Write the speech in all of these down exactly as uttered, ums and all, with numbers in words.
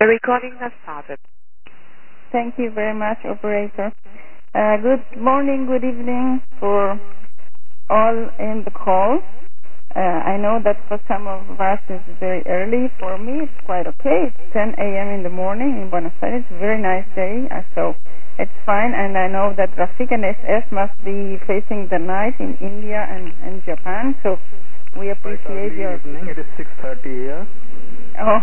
The recording has started. Thank you very much, operator. Uh, good morning, good evening for all in the call. Uh, I know that for some of us it's very early. For me, it's quite okay. It's ten a m in the morning in Buenos Aires. It's a very nice day, uh, so it's fine. And I know that Rafik and S S must be facing the night in India and, and Japan, so we appreciate your... Evening. It is six thirty here. Oh.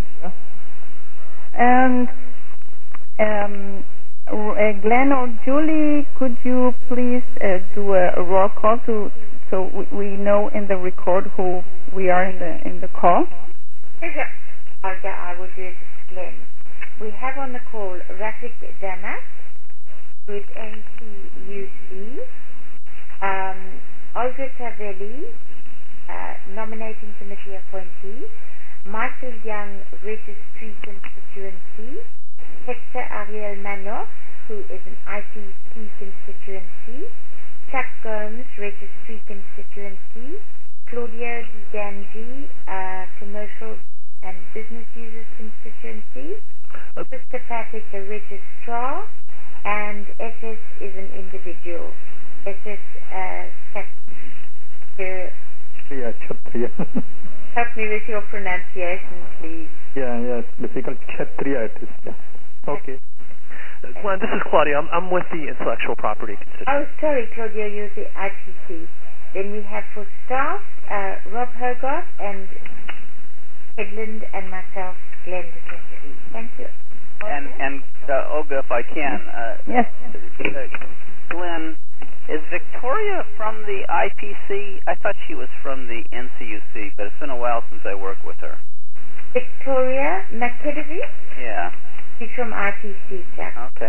And um, uh, Glenn or Julie, could you please uh, do a, a roll call to so we, we know in the record who we are in the in the call? Olga, I will do it as Glenn. We have on the call Rafik Damas with N C U C, um, Olga Tavelli, uh, nominating committee appointee, Michael Young, Registry Constituency, Hector Ariel Manoff, who is an I P C constituency, Chuck Gomes, Registry Constituency, Claudio Di Gangi, uh, Commercial and Business Users Constituency, Mister Patrick, the Registrar, and S S is an individual. S S uh, Yeah, Kshatriya. Help me with your pronunciation, please. Yeah, yeah, it's difficult. Kshatriya it is. Yeah. Okay. Glenn, this is Claudia. I'm, I'm with the Intellectual Property Constituency. Oh, sorry, Claudia, you're the I P C. Then we have for staff, uh, Rob Hogarth and Headland and myself, Glenn DeSantis. Thank you. And, and uh, Olga, if I can. Uh, yes. Uh, Glenn, is Victoria from the I P C? I thought she was from the N C U C, but it's been a while since I worked with her. Victoria McKidvey? Yeah. She's from I P C, Jack. Okay.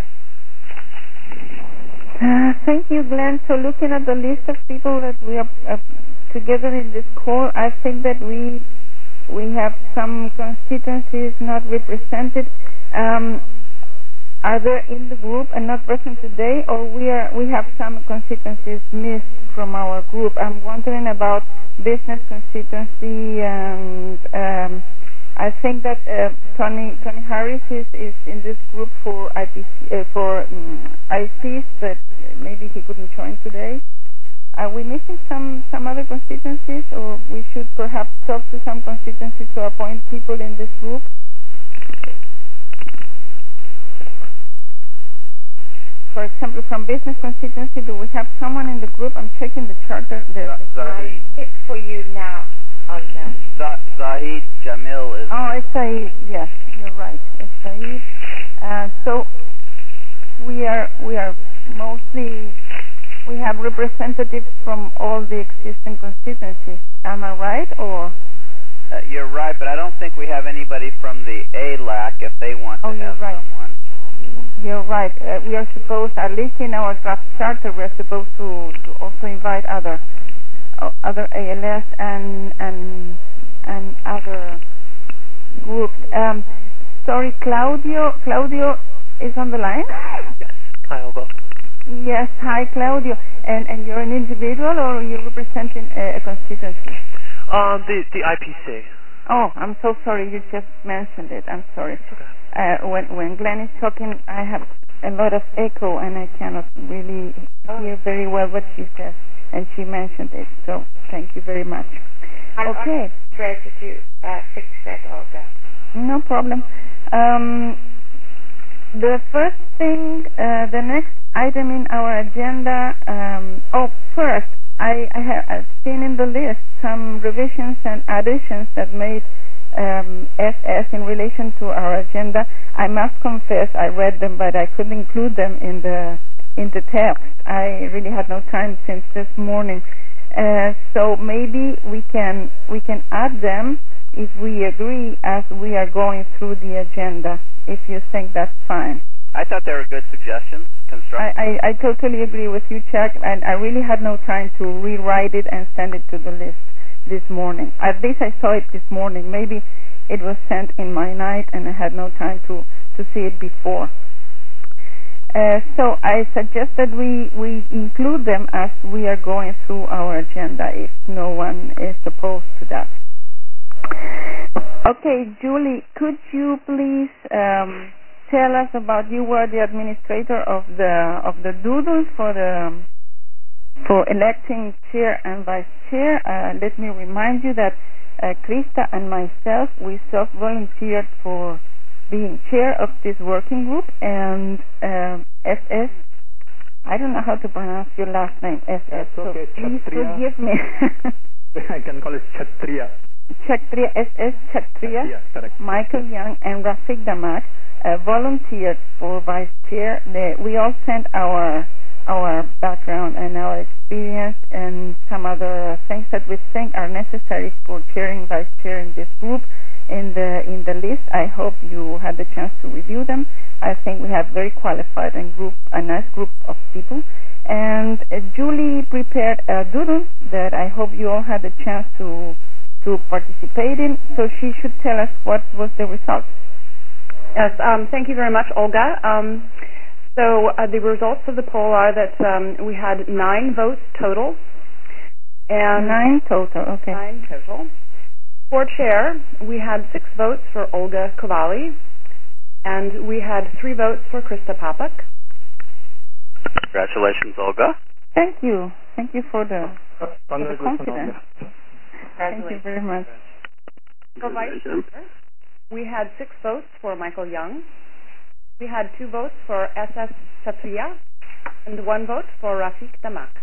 Uh, thank you, Glenn. So looking at the list of people that we are uh, together in this call, I think that we we have some constituencies not represented. Um, are there in the group and not present today, or we are we have some constituencies missed from our group? I'm wondering about business constituency, and um, I think that uh, Tony Tony Harris is, is in this group for I P C, uh, for um, I Cs, but maybe he couldn't join today. Are we missing some some other constituencies, or we should perhaps talk to some constituencies to appoint people in this group? For example, from business constituency, do we have someone in the group? I'm checking the charter. The, the Zahid. It's for you now, Olga. Zahid Jamil is... Oh, it's Said. Yes, you're right. It's Said. Uh, so we are we are mostly we have representatives from all the existing constituencies. Am I right, or? Uh, you're right, but I don't think we have anybody from the A L A C if they want Oh, to you're have right. someone. You're right. Uh, we are supposed, at least in our draft charter, we are supposed to, to also invite other uh, other A L S and and and other groups. Um, sorry, Claudio. Claudio is on the line. Yes. Hi, Olga. Yes. Hi, Claudio. And and you're an individual, or you're representing a, a constituency? Um, the the I P C. Oh, I'm so sorry. You just mentioned it. I'm sorry. Okay. Uh, when when Glenn is talking, I have a lot of echo, and I cannot really hear very well what she says. And she mentioned it, so thank you very much. I'll Okay. try to uh, fix that, Olga. No problem. Um, the first thing, uh, the next item in our agenda. Um, oh, first, I, I have I've seen in the list some revisions and additions that made um, S S in relation to our agenda. I must confess, I read them, but I couldn't include them in the in the text. I really had no time since this morning. Uh, so maybe we can we can add them if we agree as we are going through the agenda. If you think that's fine. I thought they were good suggestions. Constructive. I, I, I totally agree with you, Chuck, and I really had no time to rewrite it and send it to the list this morning. At least I saw it this morning. Maybe it was sent in my night and I had no time to, to see it before. Uh, so I suggest that we, we include them as we are going through our agenda if no one is opposed to that. Okay, Julie, could you please um, tell us about, you were the administrator of the of the doodles for the for electing chair and vice chair. Uh, let me remind you that uh, Krista and myself, we self-volunteered for being chair of this working group, and uh, S S, I don't know how to pronounce your last name, S S, That's so okay, please Kshatriya. forgive me. I can call it Kshatriya. Kshatriya, S S Kshatriya, Yeah, correct. Michael Young, and Rafik Damak uh, volunteered for vice chair. They, we all sent our our background and our experience and some other things that we think are necessary for chairing vice chair in this group in the in the list. I hope you had the chance to review them. I think we have very qualified and group a nice group of people. And uh, Julie prepared a doodle that I hope you all had the chance to to participate in. So she should tell us what was the result. Yes, um, thank you very much, Olga. Um, so uh, the results of the poll are that um, we had nine votes total. And nine total, okay. Nine total. For chair, we had six votes for Olga Cavalli, and we had three votes for Krista Papak. Congratulations, Olga. Thank you. Thank you for the, Uh, for the confidence. Thank you very much. For vice chair, we had six votes for Michael Young. We had two votes for S S Kshatriya and one vote for Rafik Damak.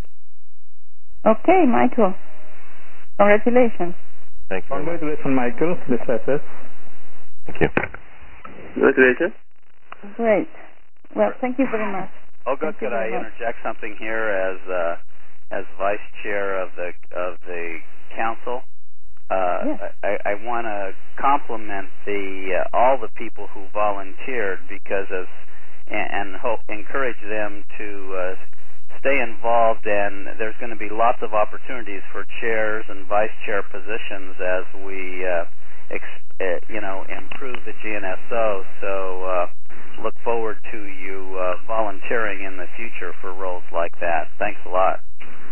Okay, Michael. Congratulations. Thank you. Congratulations, Michael. This S S. Thank you. Congratulations. Great. Well, thank you very much. Olga, Thank could you I very much. interject something here as uh, as vice chair of the of the council? Uh, Yes. I, I want to compliment the uh, all the people who volunteered because of and, and hope encourage them to uh, stay involved. And there's going to be lots of opportunities for chairs and vice chair positions as we uh, ex- uh, you know improve the G N S O. So uh, look forward to you uh, volunteering in the future for roles like that. Thanks a lot.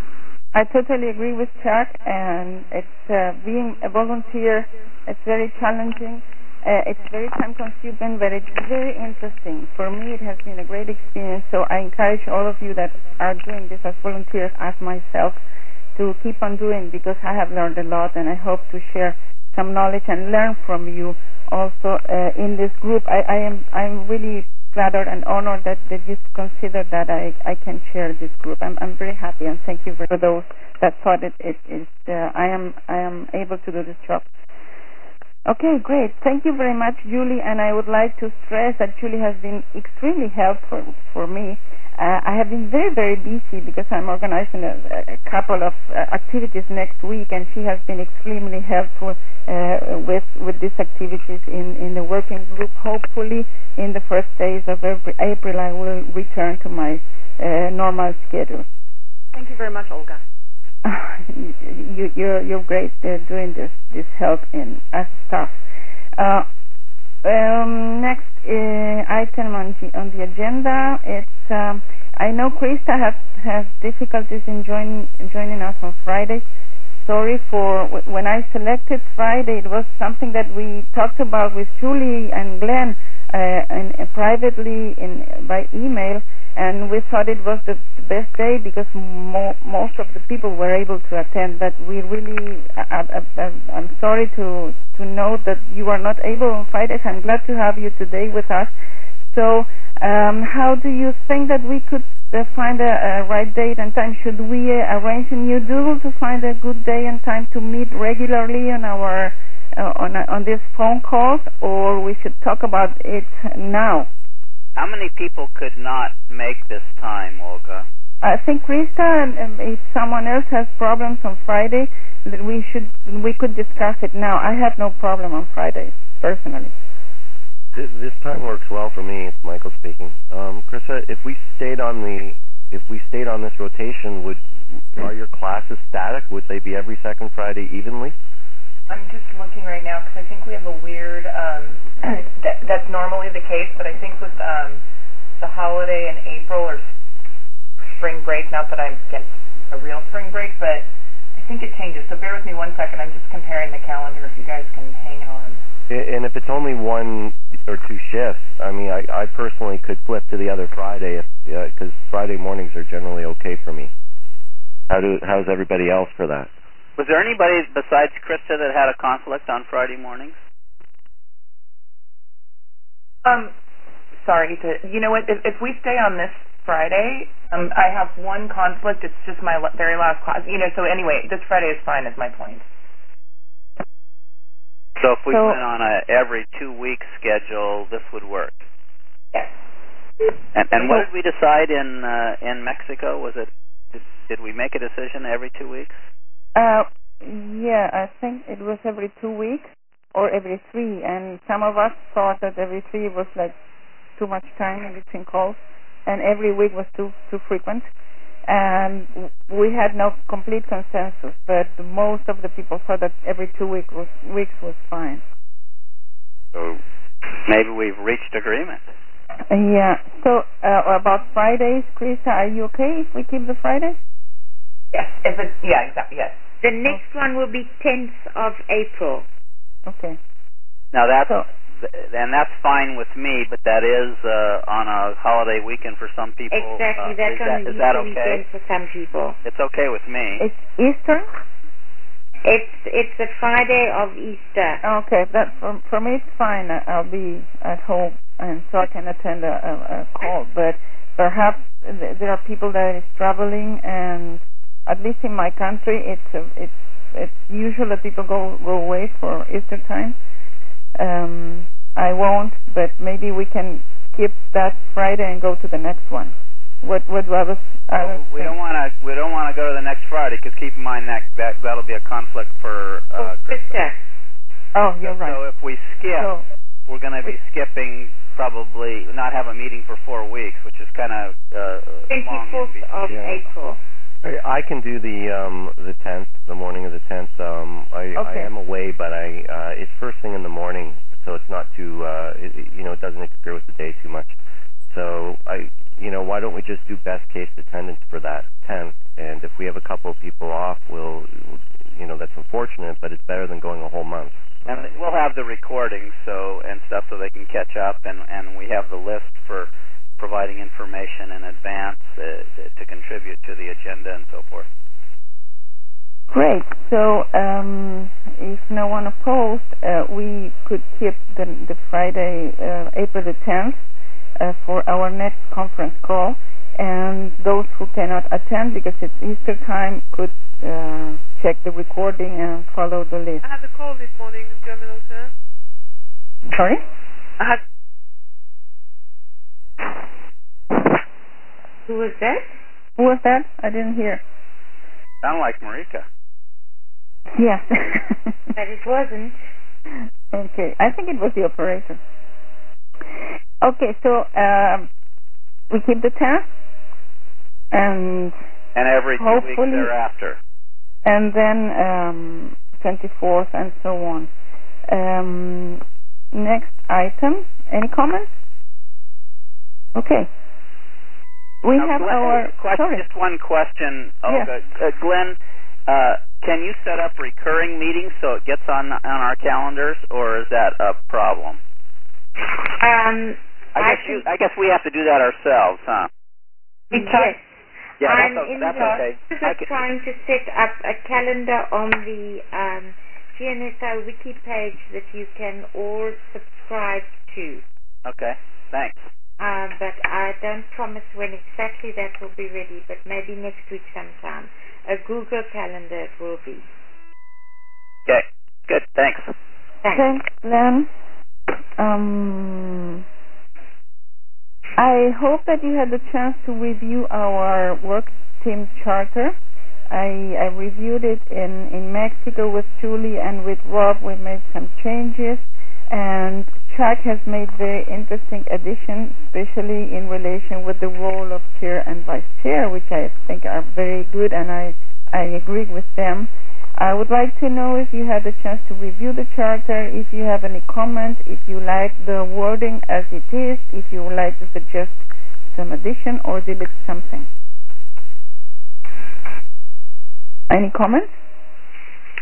I totally agree with Chuck, and it's uh, being a volunteer, it's very challenging, uh, it's very time consuming, but it's very interesting. For me, it has been a great experience, so I encourage all of you that are doing this as volunteers, as myself, to keep on doing, because I have learned a lot, and I hope to share some knowledge and learn from you also uh, in this group. I, I am I'm really flattered and honored that, that you consider that I, I can share this group. I'm I'm very happy, and thank you for those that thought it it is uh, I am I am able to do this job. Okay, great. Thank you very much, Julie. And I would like to stress that Julie has been extremely helpful for me. Uh, I have been very, very busy because I'm organizing a, a couple of uh, activities next week, and she has been extremely helpful uh, with with these activities in, in the working group. Hopefully, in the first days of April, I will return to my uh, normal schedule. Thank you very much, Olga. you, you're you're great uh, doing this this help in as staff. Uh, um, next uh, item on the on the agenda. It's um, I know Krista has has difficulties in joining joining us on Friday. Sorry for when I selected Friday. It was something that we talked about with Julie and Glenn uh, and uh, privately in by email. And we thought it was the best day because mo- most of the people were able to attend. But we really, I, I, I, I'm sorry to to note that you are not able on Fridays. I'm glad to have you today with us. So, um, how do you think that we could uh, find a, a right date and time? Should we uh, arrange a new doodle to find a good day and time to meet regularly on our uh, on uh, on these phone calls, or we should talk about it now? How many people could not make this time, Olga? I think Krista, and um, if someone else has problems on Friday, that we should we could discuss it now. I have no problem on Fridays personally. This, this time works well for me. It's Michael speaking. Um, Krista, if we stayed on the if we stayed on this rotation, would are your classes static? Would they be every second Friday evenly? I'm just looking right now because I think we have a weird, um, that, that's normally the case, but I think with um, the holiday in April or spring break, not that I'm against a real spring break, but I think it changes, so bear with me one second. I'm just comparing the calendar if you guys can hang on. And if it's only one or two shifts, I mean, I, I personally could flip to the other Friday, if because uh, Friday mornings are generally okay for me. How do how's everybody else for that? Was there anybody besides Krista that had a conflict on Friday mornings? Um, sorry to. You know what? If, if we stay on this Friday, um, I have one conflict. It's just my l- very last class. You know. So anyway, this Friday is fine. Is my point. So if we So- went on a every two week schedule, this would work. Yes. And, and what did we decide in uh, in Mexico? Was it did, did we make a decision every two weeks? Uh, yeah, I think it was every two weeks or every three, and some of us thought that every three was like too much time in between calls, and every week was too too frequent. And we had no complete consensus, but most of the people thought that every two week was, weeks was fine. So maybe we've reached agreement. Uh, yeah. So uh, about Fridays, Krista, are you okay if we keep the Fridays? Yes. If it's yeah, exactly. Yes. The next one will be tenth of April. Okay. Now that's So, and that's fine with me, but that is uh, on a holiday weekend for some people. Exactly. Uh, That's is on that, the is that Easter okay? weekend for some people. It's okay with me. it's Easter? It's it's the Friday of Easter. Okay, that for, for me it's fine. I- I'll be at home, and so I can attend a, a, a call. But perhaps th- there are people that is traveling, and at least in my country, it's a, it's it's usual that people go go away for Easter time. Um, I won't, but maybe we can skip that Friday and go to the next one. What what do others? Well, we don't want to. We don't want to go to the next Friday because keep in mind that, that that'll be a conflict for uh, Krista. Oh, you're so, right. So if we skip, So, we're going to be skipping probably not have a meeting for four weeks, which is kind of uh, long. twenty-fourth of Yeah. April. I, I can do the um the tenth, the morning of the tenth. Um, I Okay. I am away, but I uh, it's first thing in the morning, so it's not too uh it, you know it doesn't interfere with the day too much. So I you know why don't we just do best case attendance for that tenth, and if we have a couple of people off, we'll you know that's unfortunate, but it's better than going a whole month. And we'll have the recordings so and stuff so they can catch up, and and we have the list for providing information in advance uh, to contribute to the agenda and so forth. great. So um, if no one opposed, uh, we could keep the, the Friday, uh, April the tenth, uh, for our next conference call. And those who cannot attend because it's Easter time could uh, check the recording and follow the list. I had a call this morning in German also. Sorry? I had Who was that? Who was that? I didn't hear. Sound like Marika. Yes. But it wasn't. Okay. I think it was the operator. Okay, so um, we keep the tenth, and And every two weeks hopefully- thereafter. and then um, twenty-fourth and so on. Um, next item. Any comments? Okay. We Now, have Glenn, our uh, question, sorry. just one question, Yes. Olga. Uh, Glenn, uh, can you set up recurring meetings so it gets on on our calendars, or is that a problem? Um, I guess you, I guess we have to do that ourselves, huh? yes. Yeah, I'm that's, o- in that's the okay. process I of can, trying to set up a calendar on the um, G N S O wiki page that you can all subscribe to. okay, thanks. Uh, but I don't promise when exactly that will be ready, but maybe next week sometime. A Google Calendar it will be. Okay, good, thanks. Thanks. Thanks, Glenn. Um, I hope that you had the chance to review our work team charter. I, I reviewed it in, in Mexico with Julie and with Rob. We made some changes, and Chuck has made very interesting additions, especially in relation with the role of chair and vice chair, which I think are very good, and I, I agree with them. I would like to know if you had the chance to review the charter, if you have any comments, if you like the wording as it is, if you would like to suggest some addition or delete something. Any comments?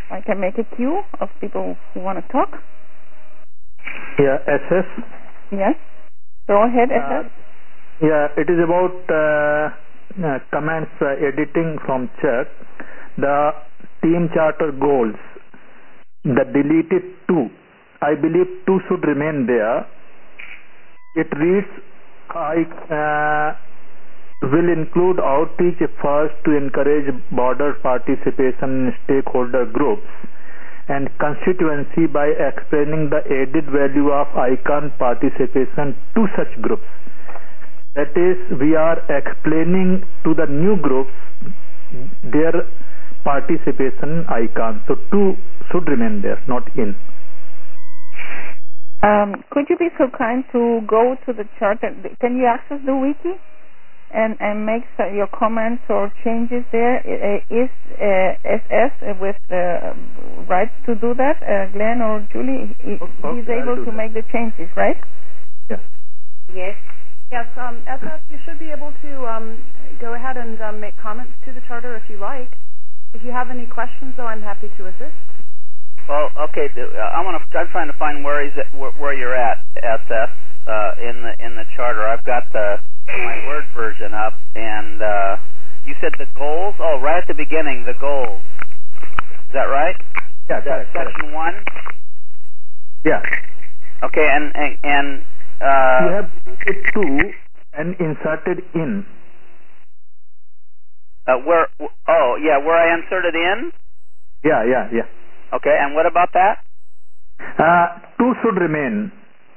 I can make a queue of people who want to talk. Yeah, S S. Yes. Go ahead, S S. Uh, yeah, it is about uh, uh, comments uh, editing from Chuck. The team charter goals. The deleted two. I believe two should remain there. It reads, I uh, will include outreach efforts to encourage broader participation in stakeholder groups and constituency by explaining the added value of ICON participation to such groups. That is, we are explaining to the new groups their participation ICON. So two should remain there, not in. Um, could you be so kind to go to the chart? And, can you access the wiki and, and make so your comments or changes there? Uh, is uh, S S with the uh, rights to do that? Uh, Glenn or Julie, he, okay, he's able to that. make the changes, right? Yeah. Yes. Yes, um, S S, you should be able to um, go ahead and um, make comments to the charter if you like. If you have any questions, though, I'm happy to assist. Well, okay. I want to. I'm trying to find where he's at, where, where you're at, S S, uh, in the in the charter. I've got the my Word version up, and uh, you said the goals. Oh, right at the beginning, the goals. Is that right? Yeah, correct. Section correct. one. Yeah. Okay, and and, and uh, you have deleted two and inserted in. Uh, where? Oh, yeah, where I inserted in. Yeah, yeah, yeah. Okay, and what about that? Uh, two should remain.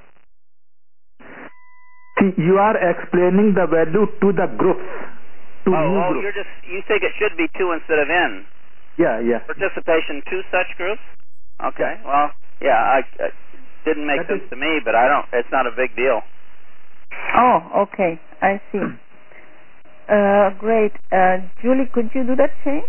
See, you are explaining the value to the groups. To oh, new oh groups. you're just you think it should be two instead of in. Yeah, yeah. Participation to such groups. Okay, Yeah. well, yeah, I, it didn't make That sense is, to me, but I don't. It's not a big deal. Oh, okay. I see. Uh, great. Uh, Julie, could you do that change?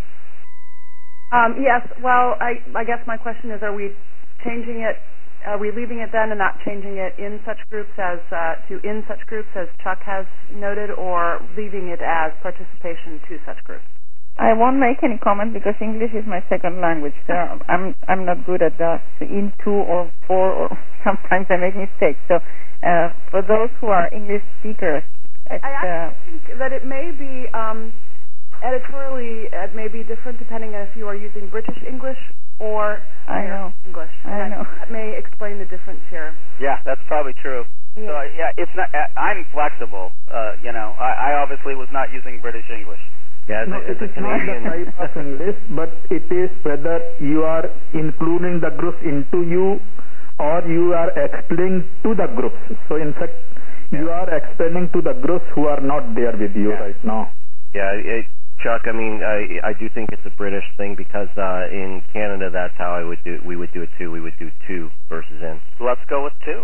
Um, yes, well, I, I guess my question is, are we changing it, are we leaving it then and not changing it in such groups as, uh, to in such groups as Chuck has noted, or leaving it as participation to such groups? I won't make any comment because English is my second language. So I'm I'm not good at that. So in two or four, or sometimes I make mistakes. So uh, for those who are English speakers, I actually uh, think that it may be um, editorially it may be different depending on if you are using British English or I know. English. I and know. That may explain the difference here. Yeah, that's probably true. Yeah. So yeah, it's not. I'm flexible. Uh, you know, I, I obviously was not using British English. Yeah, as no, a, as it a is not the Canadian. type of English, but it is whether you are including the groups into you or you are explaining to the groups. So in fact, Yeah. you are explaining to the groups who are not there with you Yeah. right now. Yeah, it, Chuck. I mean, I I do think it's a British thing because uh, in Canada, that's how I would do. We would do it too. We would do two versus in. Let's go with two.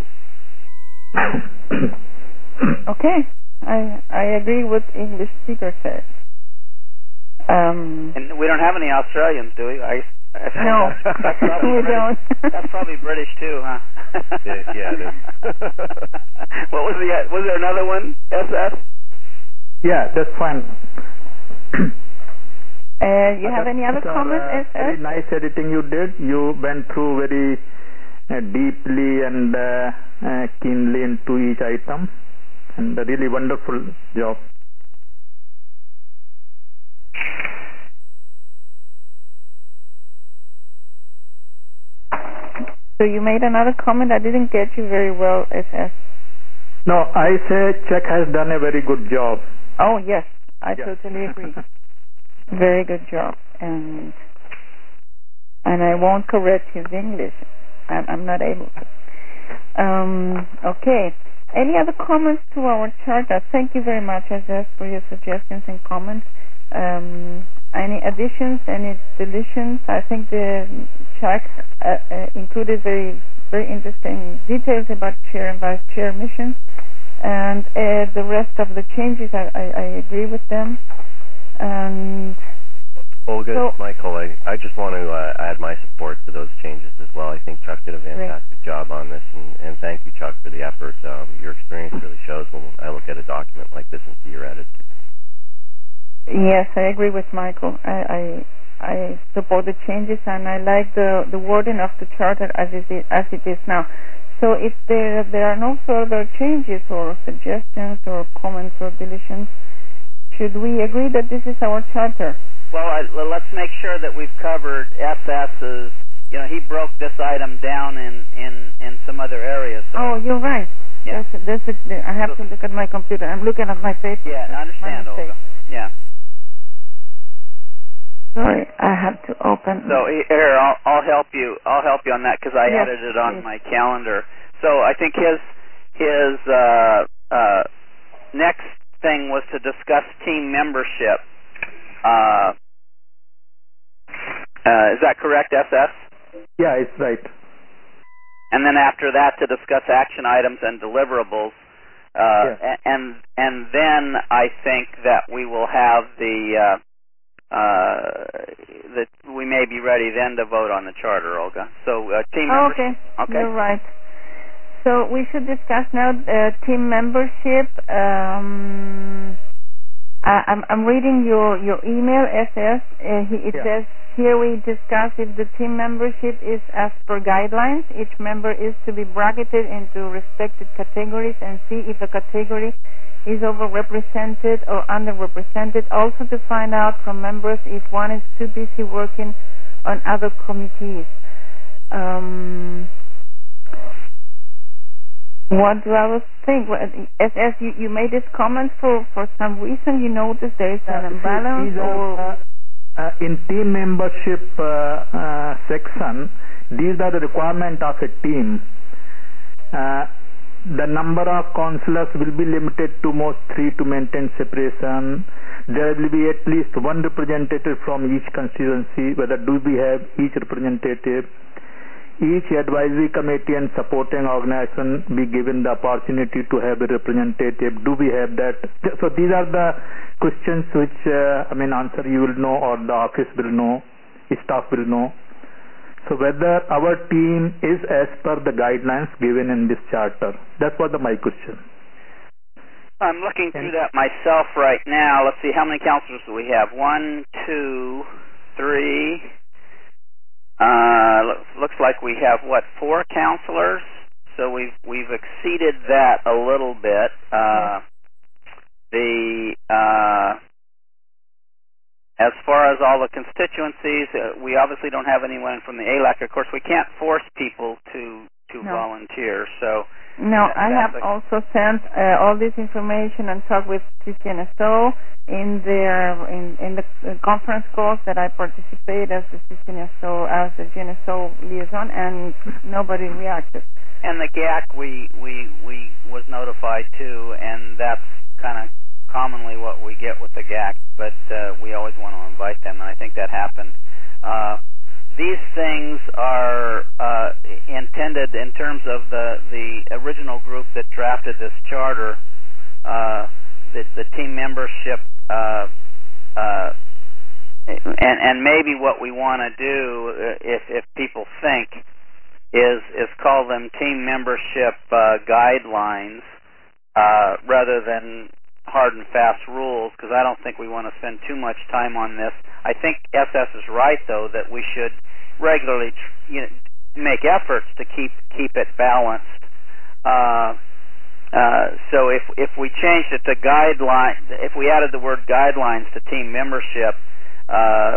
okay. I I agree with English speaker said. Um, And we don't have any Australians, do we? I, I no, that's, that's probably we British. don't. That's probably British too, huh? Yeah, yeah, it is. What was the? Was there another one? S S. Yeah, that's fine. Uh, you have any other Sir, comments, uh, S S? Very nice editing you did. You went through very uh, deeply and uh, uh, keenly into each item, and a really wonderful job. So you made another comment. I didn't get you very well, S S. No, I say Chuck has done a very good job. Oh yes, I Yeah. totally agree. Very good job, and and I won't correct his English. I'm, I'm not able to. Um, okay. Any other comments to our chart? Uh, thank you very much, S S, for your suggestions and comments. Um, any additions? Any deletions? I think the chart uh, uh, included very very interesting details about chair and vice chair missions, and uh, the rest of the changes I, I, I agree with them. And Olga, so, Michael, I, I just want to uh, add my support to those changes as well. I think Chuck did a fantastic great. job on this, and, and thank you, Chuck, for the effort. Um, your experience really shows when I look at a document like this and see your edits. Yes, I agree with Michael. I, I I support the changes, and I like the the wording of the charter as it is, as it is now. So if there there are no further changes or suggestions or comments or deletions, should we agree that this is our charter? Well, I, well, let's make sure that we've covered SS's. You know, he broke this item down in in in some other areas. So oh, you're right. Yeah. That's, that's a, I have to look at my computer. I'm looking at my paper. Yeah, I understand, Olga. Yeah. Sorry, I have to open. So here, I'll, I'll help you. I'll help you on that because I yes, added it on please. my calendar. So I think his his uh, uh, next thing was to discuss team membership. Uh, uh, is that correct, S S? Yeah, it's right. And then after that, to discuss action items and deliverables. Uh, yeah. and and then I think that we will have the. Uh, Uh, that we may be ready then to vote on the charter, Olga. So uh, team oh, membership. Okay. Okay. You're right. So we should discuss now uh, team membership. Um, I, I'm, I'm reading your, your email, S S. Uh, it yeah. says here we discuss if the team membership is as per guidelines. Each member is to be bracketed into respected categories and see if a category is overrepresented or underrepresented. Also to find out from members if one is too busy working on other committees. Um, what do I think? S S, you, you made this comment for, for some reason. You noticed there is an uh, imbalance? See, or uh, uh, in team membership uh, uh, section, these are the requirement of a team. Uh, The number of councillors will be limited to most three to maintain separation. There will be at least one representative from each constituency. Whether do we have each representative? Each advisory committee and supporting organization be given the opportunity to have a representative. Do we have that? So these are the questions which uh, I mean answer you will know, or the office will know, staff will know. So whether our team is as per the guidelines given in this charter. That was the, my question. I'm looking through that myself right now. Let's see, how many councilors do we have? One, two, three. Uh, looks, looks like we have, what, four councilors? So we've, we've exceeded that a little bit. Uh, the... Uh, As far as all the constituencies, uh, we obviously don't have anyone from the A L A C. Of course, we can't force people to to no. volunteer. So no, that, I have also sent uh, all this information and talked with C C N S O in their in in the conference calls that I participate as the C C N S O as the G N S O liaison, and nobody reacted. And the G A C, we we we was notified too, and that's kind of commonly what we get with the G A C, but uh, we always want to invite them, and I think that happened. Uh, these things are uh, intended in terms of the, the original group that drafted this charter, uh, the, the team membership, uh, uh, and, and maybe what we want to do, if, if people think, is, is call them team membership uh, guidelines uh, rather than hard and fast rules, because I don't think we want to spend too much time on this. I think S S is right, though, that we should regularly, you know, make efforts to keep keep it balanced. Uh, uh, so if if we changed it to guideline, if we added the word guidelines to team membership, uh,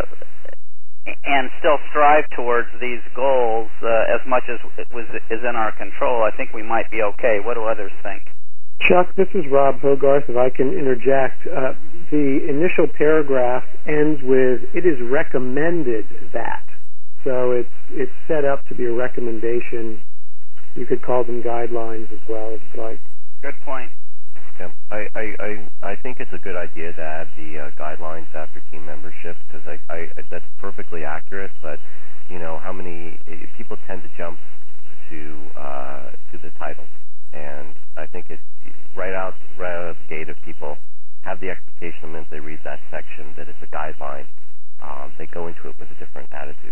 and still strive towards these goals uh, as much as it was is in our control, I think we might be okay. What do others think? Chuck, this is Rob Hogarth, if I can interject. Uh, the initial paragraph ends with, it is recommended that. So it's it's set up to be a recommendation. You could call them guidelines as well, if you like. Good point. Yeah, I, I, I, I think it's a good idea to add the uh, guidelines after team membership, because I, I, that's perfectly accurate, but, you know, how many, people tend to jump to, uh, to the title. And I think it's right out, right out of the gate, if people have the expectation that they read that section, that it's a guideline, um, they go into it with a different attitude.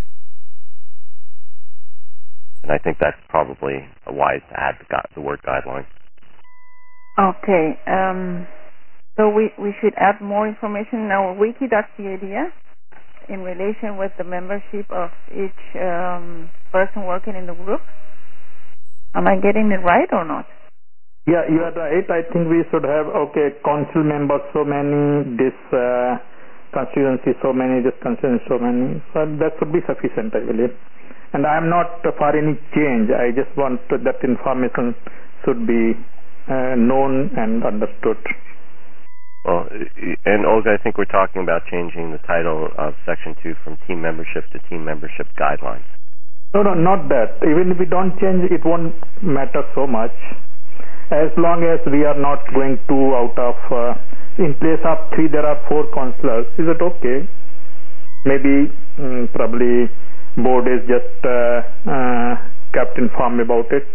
And I think that's probably wise to add the, gu- the word guideline. Okay. Um, so we, we should add more information in our wiki. That's the idea? in relation with the membership of each um, person working in the group? Am I getting it right or not? Yeah, you are right. I think we should have, okay, council members so many, this uh, constituency so many, this constituency so many. So that should be sufficient, I believe. And I am not for any change. I just want to, that information should be uh, known and understood. Well, and Olga, I think we're talking about changing the title of Section two from team membership to team membership guidelines. No, no, not that. Even if we don't change, it won't matter so much. As long as we are not going to out of, uh, in place of three, there are four councillors. Is it okay? Maybe, um, probably, board is just uh, uh, kept informed about it.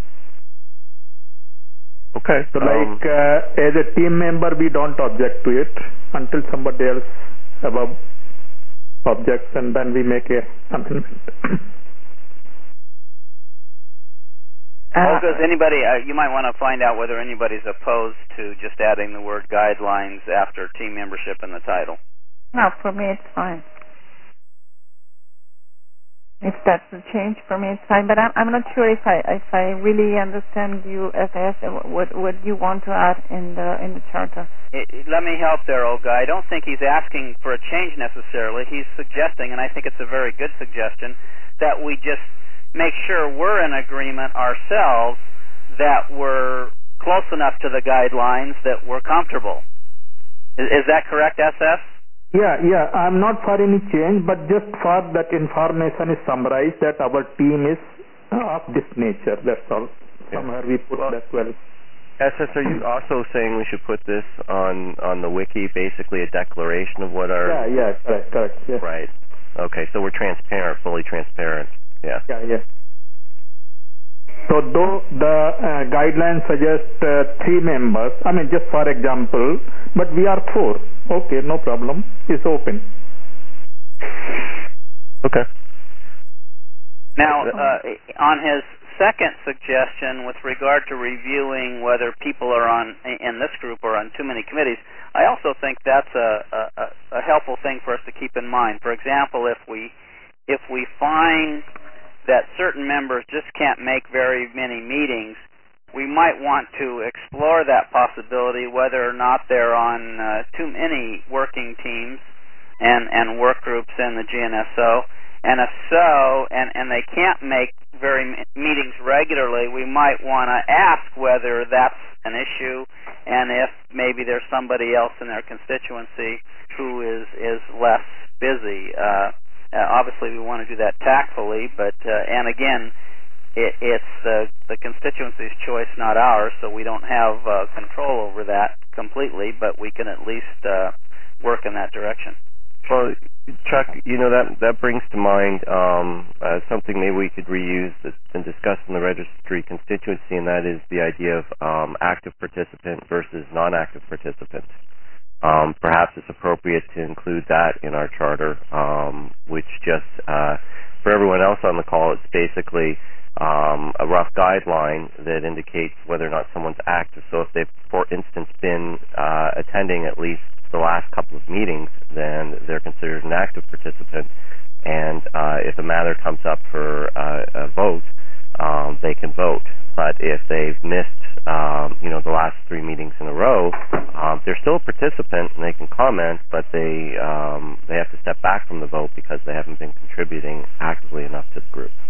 Okay. So, um, like, uh, as a team member, we don't object to it until somebody else above objects, and then we make a amendment. Uh, Olga, is anybody, uh, you might want to find out whether anybody's opposed to just adding the word guidelines after team membership in the title. No, for me it's fine. If that's the change, for me it's fine. But I'm, I'm not sure if I if I really understand you, F S, what what you want to add in the in the charter. It, it, let me help there, Olga. I don't think he's asking for a change necessarily. He's suggesting, and I think it's a very good suggestion, that we just make sure we're in agreement ourselves that we're close enough to the guidelines that we're comfortable. Is, is that correct, S S? Yeah, yeah. I'm not for any change, but just for that information is summarized that our team is of this nature. That's all. Yeah. Somewhere we put well, that well. S S, are you also saying we should put this on on the wiki, basically a declaration of what our... Yeah, yeah, correct, correct. Yeah. Right. Okay, so we're transparent, fully transparent. Yeah. Yeah, yeah. So though the uh, guidelines suggest uh, three members, I mean just for example, but we are four. Okay, no problem. It's open. Okay. Now, uh, on his second suggestion with regard to reviewing whether people are on in this group or on too many committees, I also think that's a, a, a helpful thing for us to keep in mind. For example, if we if we find that certain members just can't make very many meetings, we might want to explore that possibility, whether or not they're on uh, too many working teams and, and work groups in the G N S O. And if so, and, and they can't make very m- meetings regularly, we might want to ask whether that's an issue, and if maybe there's somebody else in their constituency who is, is less busy. Uh, Uh, obviously, we want to do that tactfully, but uh, and again, it, it's the the constituency's choice, not ours, so we don't have uh, control over that completely, but we can at least uh, work in that direction. Well, Chuck, you know that that brings to mind um, uh, something maybe we could reuse that's been discussed in the registry constituency, and that is the idea of um, active participant versus non-active participant. Um, perhaps it's appropriate to include that in our charter, um, which just, uh, for everyone else on the call, it's basically um, a rough guideline that indicates whether or not someone's active. So if they've, for instance, been uh, attending at least the last couple of meetings, then they're considered an active participant. And uh, if a matter comes up for uh, a vote, um, they can vote. But if they've missed, um, you know, the last three meetings in a row, um, they're still a participant and they can comment, but they um, they have to step back from the vote because they haven't been contributing actively enough to the group.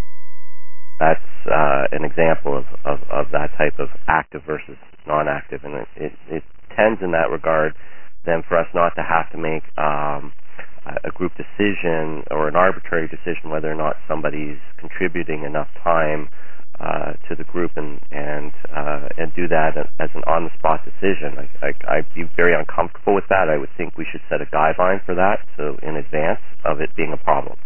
That's uh, an example of, of, of that type of active versus non-active, and it, it, it tends in that regard then for us not to have to make um, a group decision or an arbitrary decision whether or not somebody's contributing enough time Uh, to the group and and uh, and do that as an on-the-spot decision. I, I, I'd be very uncomfortable with that. I would think we should set a guideline for that, so in advance of it being a problem.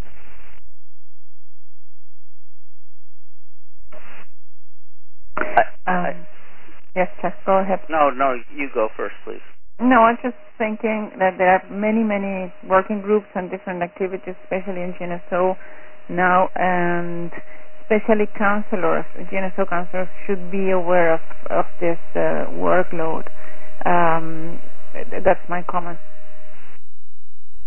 I, um, I, yes, Chuck, go ahead. No, no, you go first, please. No, I'm just thinking that there are many, many working groups and different activities, especially in G N S O now, and especially counselors, G N S O counselors should be aware of, of this uh, workload. Um, that's my comment.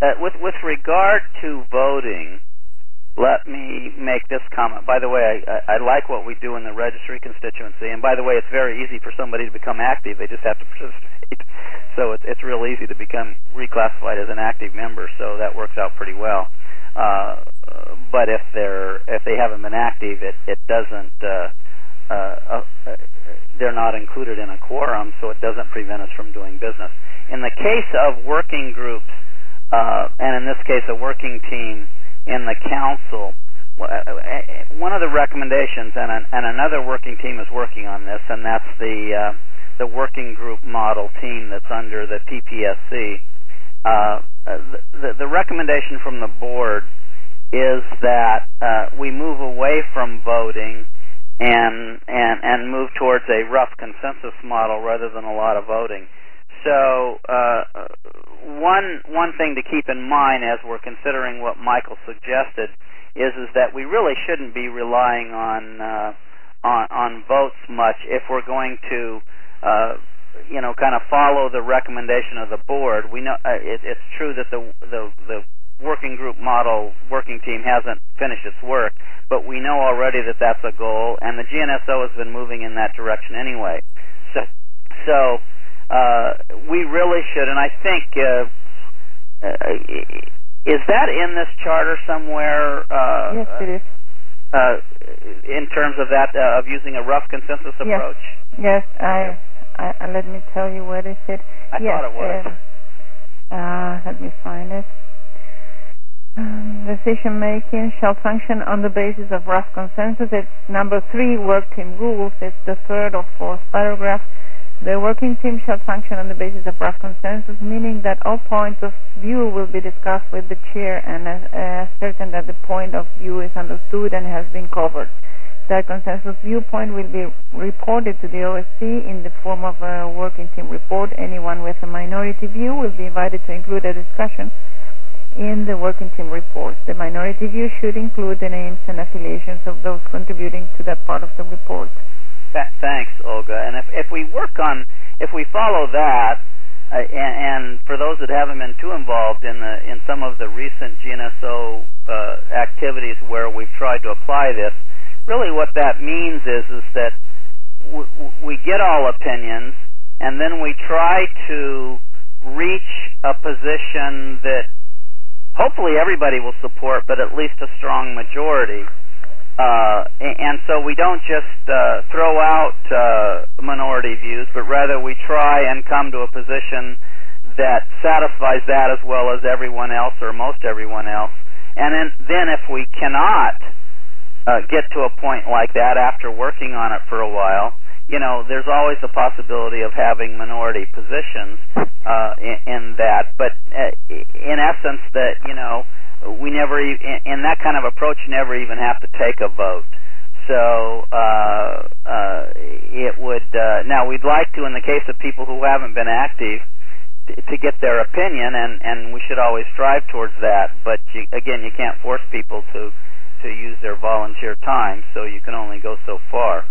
uh, with with regard to voting, let me make this comment. By the way, I, I like what we do in the registry constituency, and by the way, it's very easy for somebody to become active. They just have to participate. So it's, it's real easy to become reclassified as an active member, so that works out pretty well. Uh, but if they're if they haven't been active, it it doesn't. Uh, uh, uh, they're not included in a quorum, so it doesn't prevent us from doing business. In the case of working groups, uh, and in this case, a working team in the council, one of the recommendations, and, an, and another working team is working on this, and that's the uh, the working group model team that's under the P P S C. Uh, the, the recommendation from the board is that uh, we move away from voting and and and move towards a rough consensus model rather than a lot of voting. So uh, one one thing to keep in mind as we're considering what Michael suggested is is that we really shouldn't be relying on uh, on, on votes much if we're going to uh, you know kind of follow the recommendation of the board. We know uh, it, it's true that the the the working group model working team hasn't finished its work, but we know already that that's a goal, and the G N S O has been moving in that direction anyway. So so. Uh, we really should, and I think, uh, uh, is that in this charter somewhere? Uh, yes, it is. Uh, in terms of that, uh, of using a rough consensus approach? Yes, yes I, I, let me tell you where is it. I yes, thought it was. Uh, uh, let me find it. Um, decision making shall function on the basis of rough consensus. It's number three, work team rules. It's the third or fourth paragraph. The working team shall function on the basis of rough consensus, meaning that all points of view will be discussed with the chair and uh, certain that the point of view is understood and has been covered. That consensus viewpoint will be reported to the O S C in the form of a working team report. Anyone with a minority view will be invited to include a discussion in the working team report. The minority view should include the names and affiliations of those contributing to that part of the report. Thanks, Olga. And if, if we work on, if we follow that, uh, and, and for those that haven't been too involved in the in some of the recent G N S O uh, activities where we've tried to apply this, really what that means is is that w- we get all opinions, and then we try to reach a position that hopefully everybody will support, but at least a strong majority. Uh, and so we don't just uh, throw out uh, minority views, but rather we try and come to a position that satisfies that as well as everyone else or most everyone else. And then, then if we cannot uh, get to a point like that after working on it for a while, you know, there's always the possibility of having minority positions uh, in, in that. But uh, in essence, that, you know, we never, in that kind of approach, you never even have to take a vote. So uh, uh, it would, uh, now we'd like to, in the case of people who haven't been active, to, to get their opinion, and, and we should always strive towards that. But you, again, you can't force people to, to use their volunteer time, so you can only go so far.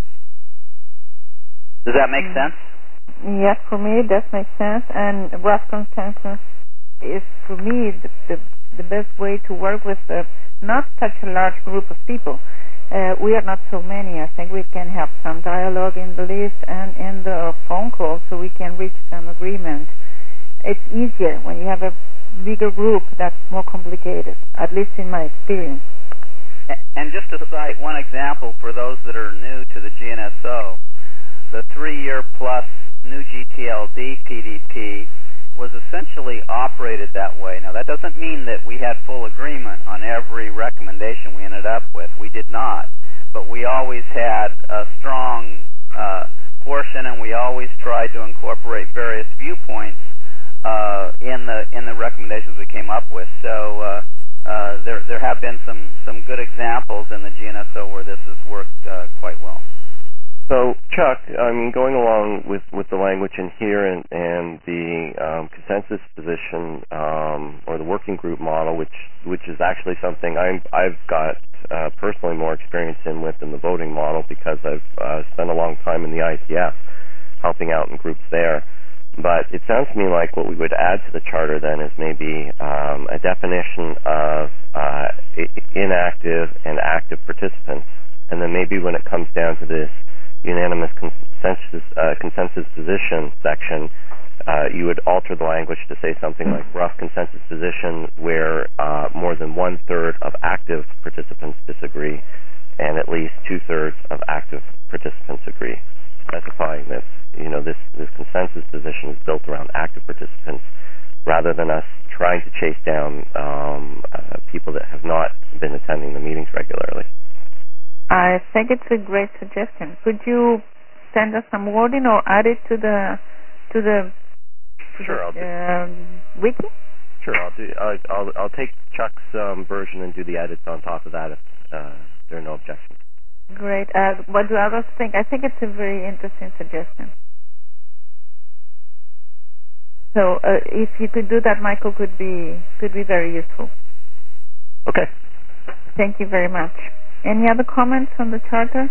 Does that make sense? Yes, for me it does make sense, and rough consensus is, for me, the, the the best way to work with uh, not such a large group of people. Uh, we are not so many. I think we can have some dialogue in the list and in the phone call so we can reach some agreement. It's easier when you have a bigger group. That's more complicated, at least in my experience. And just to cite one example for those that are new to the G N S O, the three-year plus new G T L D P D P was essentially operated that way. Now, that doesn't mean that we had full agreement on every recommendation we ended up with. We did not. But we always had a strong uh, portion, and we always tried to incorporate various viewpoints uh, in the in the recommendations we came up with. So uh, uh, there there have been some, some good examples in the G N S O where this has worked uh, quite well. So, Chuck, I mean, going along with, with the language in here and, and the um, consensus position um, or the working group model, which which is actually something I'm, I've got uh, personally more experience in with than the voting model because I've uh, spent a long time in the I T F helping out in groups there. But it sounds to me like what we would add to the charter then is maybe um, a definition of uh, inactive and active participants, and then maybe when it comes down to this unanimous consensus, uh, consensus position section, uh, you would alter the language to say something like rough consensus position where uh, more than one-third of active participants disagree and at least two-thirds of active participants agree, specifying that you know this, this consensus position is built around active participants rather than us trying to chase down um, uh, people that have not been attending the meetings regularly. I think it's a great suggestion. Could you send us some wording or add it to the to the to sure, the, I'll do. Um, wiki? Sure, I'll do. I'll I'll, I'll take Chuck's um, version and do the edits on top of that if uh, there are no objections. Great. Uh, what do others think? I think it's a very interesting suggestion. So uh, if you could do that, Michael, could be could be very useful. Okay. Thank you very much. Any other comments on the charter?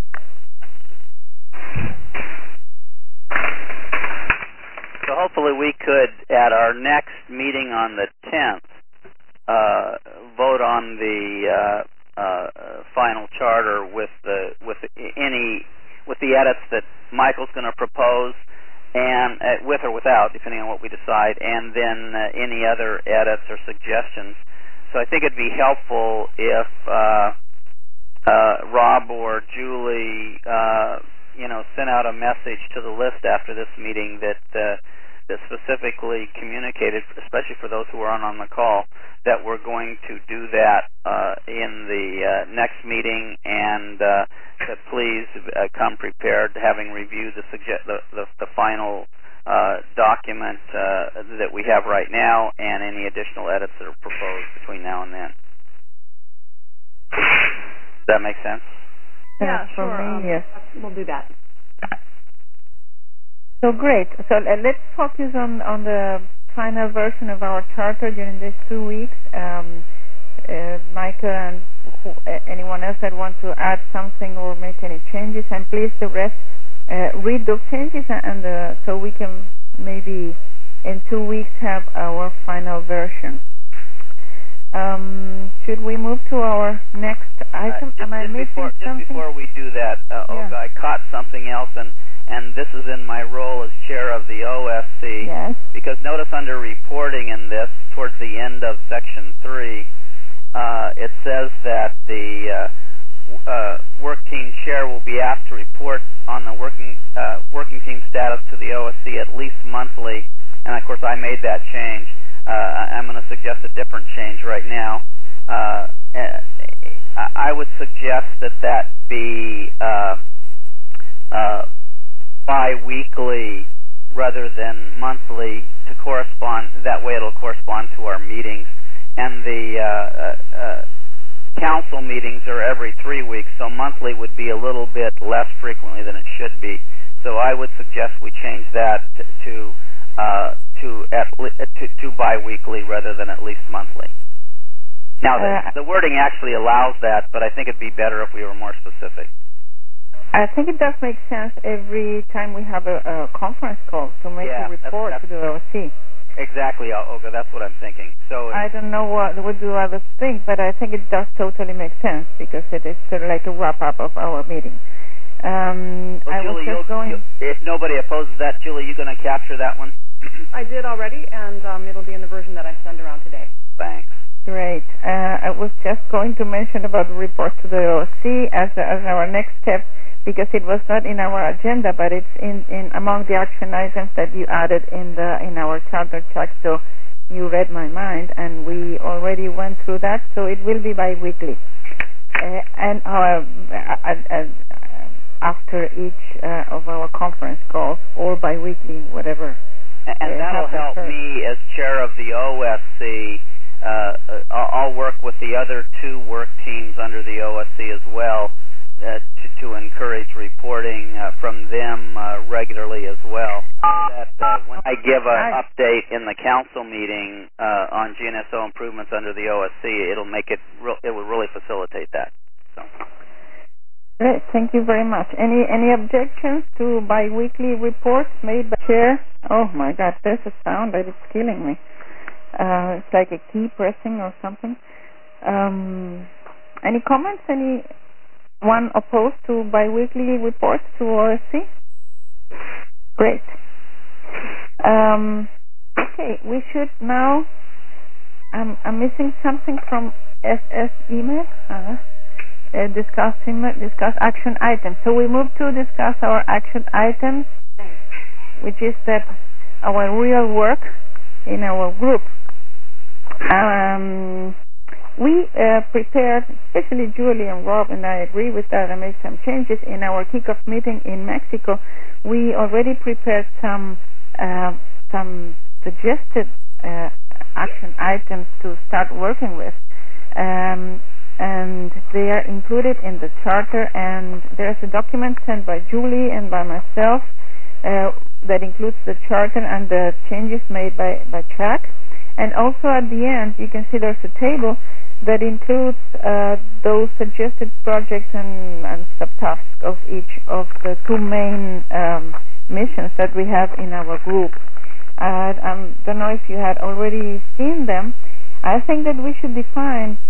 So hopefully we could, at our next meeting on the tenth, uh, vote on the uh, uh, final charter with the with any with the edits that Michael's going to propose, and uh, with or without, depending on what we decide, and then uh, any other edits or suggestions. So I think it'd be helpful if uh, uh, Rob or Julie, uh, you know, sent out a message to the list after this meeting that uh, that specifically communicated, especially for those who are on on the call, that we're going to do that uh, in the uh, next meeting, and uh, that please uh, come prepared, having reviewed the suggest the, the, the final uh, document uh, that we have right now, and any additional edits that are proposed between now and then. Does that make sense? Yeah, uh, sure. Me, um, yes. We'll do that. So great. So uh, let's focus on, on the final version of our charter during these two weeks. Um, uh, Michael and who, uh, anyone else that wants to add something or make any changes, and please the rest uh, read those changes, and uh, so we can maybe in two weeks have our final version. Um, should we move to our next item? Uh, just, Am I just missing before, something? Just before we do that, uh, Yeah. Olga, I caught something else, and and this is in my role as chair of the O S C. Yes. Because notice under reporting in this, towards the end of section three, uh, it says that the uh, uh, work team chair will be asked to report on the working uh, working team status to the O S C at least monthly. And of course, I made that change. Uh, I'm going to suggest a different change right now. Uh, I would suggest that that be uh, uh, bi-weekly rather than monthly to correspond. That way it'll correspond to our meetings. And the uh, uh, uh, council meetings are every three weeks, so monthly would be a little bit less frequently than it should be. So I would suggest we change that to to, uh, to, at li- to, to bi-weekly rather than at least monthly. Now, the, Uh, the wording actually allows that, but I think it'd be better if we were more specific. I think it does make sense every time we have a, a conference call to make Yeah, a that's- report that's- to the O S C. Exactly, Olga. That's what I'm thinking. So I don't know what what do others think, but I think it does totally make sense because it is sort of like a wrap up of our meeting. Um, well, I Julie, was just you'll, going. you'll, if nobody opposes that, Julie, you going to capture that one? I did already, and um, it'll be in the version that I send around today. Thanks. Great. Uh, I was just going to mention about the report to the O S C as as our next step, because it was not in our agenda, but it's in, in among the action items that you added in the in our charter check. So you read my mind, and we already went through that. So it will be bi-weekly, uh, and uh, uh, uh, after each uh, of our conference calls, or bi-weekly, whatever. And, and uh, that'll help first. me as chair of the O S C. Uh, I'll work with the other two work teams under the O S C as well uh, to, to encourage reporting uh, from them uh, regularly as well. So that uh, when I give an update in the council meeting uh, on G N S O improvements under the O S C, it'll make it. Re- it will really facilitate that. So. Great. Thank you very much. Any any objections to biweekly reports made by chair? Oh my God, there's a sound that is killing me. Uh, it's like a key pressing or something. Um, any comments? Anyone opposed to biweekly reports to O S C? Great. Um, okay, we should now. I'm I'm missing something from S S email. Uh, Uh, discuss discuss action items. So we move to discuss our action items, which is that our real work in our group. Um, we uh, prepared, especially Julie and Rob, and I agree with that. I made some changes in our kickoff meeting in Mexico. We already prepared some uh, some suggested uh, action items to start working with. Um, and they are included in the charter, and there's a document sent by Julie and by myself uh, that includes the charter and the changes made by, by Chuck. And also at the end, you can see there's a table that includes uh, those suggested projects and, and subtasks of each of the two main um, missions that we have in our group. I um, don't know if you had already seen them. I think that we should define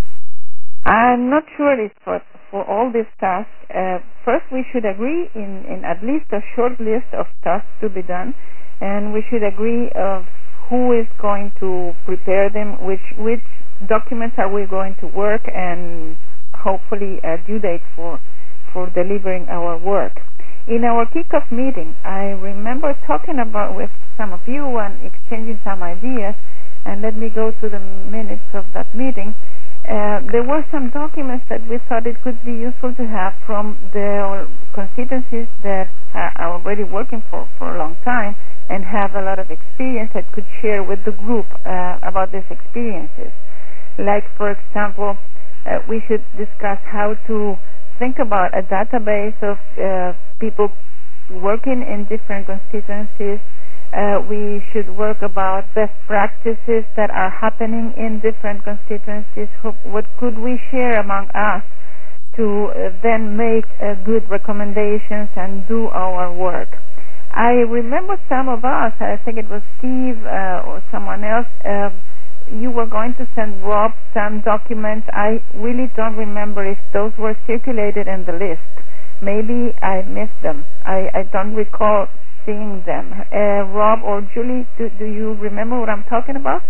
I'm not sure it's for, for all these tasks. Uh, first, we should agree in, in at least a short list of tasks to be done, and we should agree of who is going to prepare them, which which documents are we going to work, and hopefully a due date for for delivering our work. In our kickoff meeting, I remember talking about with some of you and exchanging some ideas, and let me go to the minutes of that meeting. Uh, there were some documents that we thought it could be useful to have from the constituencies that are already working for, for a long time and have a lot of experience that could share with the group uh, about these experiences. Like, for example, uh, we should discuss how to think about a database of uh, people working in different constituencies. Uh, we should work about best practices that are happening in different constituencies. What could we share among us to uh, then make uh, good recommendations and do our work? I remember some of us, I think it was Steve uh, or someone else, uh, you were going to send Rob some documents. I really don't remember if those were circulated in the list. Maybe I missed them. I, I don't recall seeing them. Uh, Rob or Julie, do, do you remember what I'm talking about?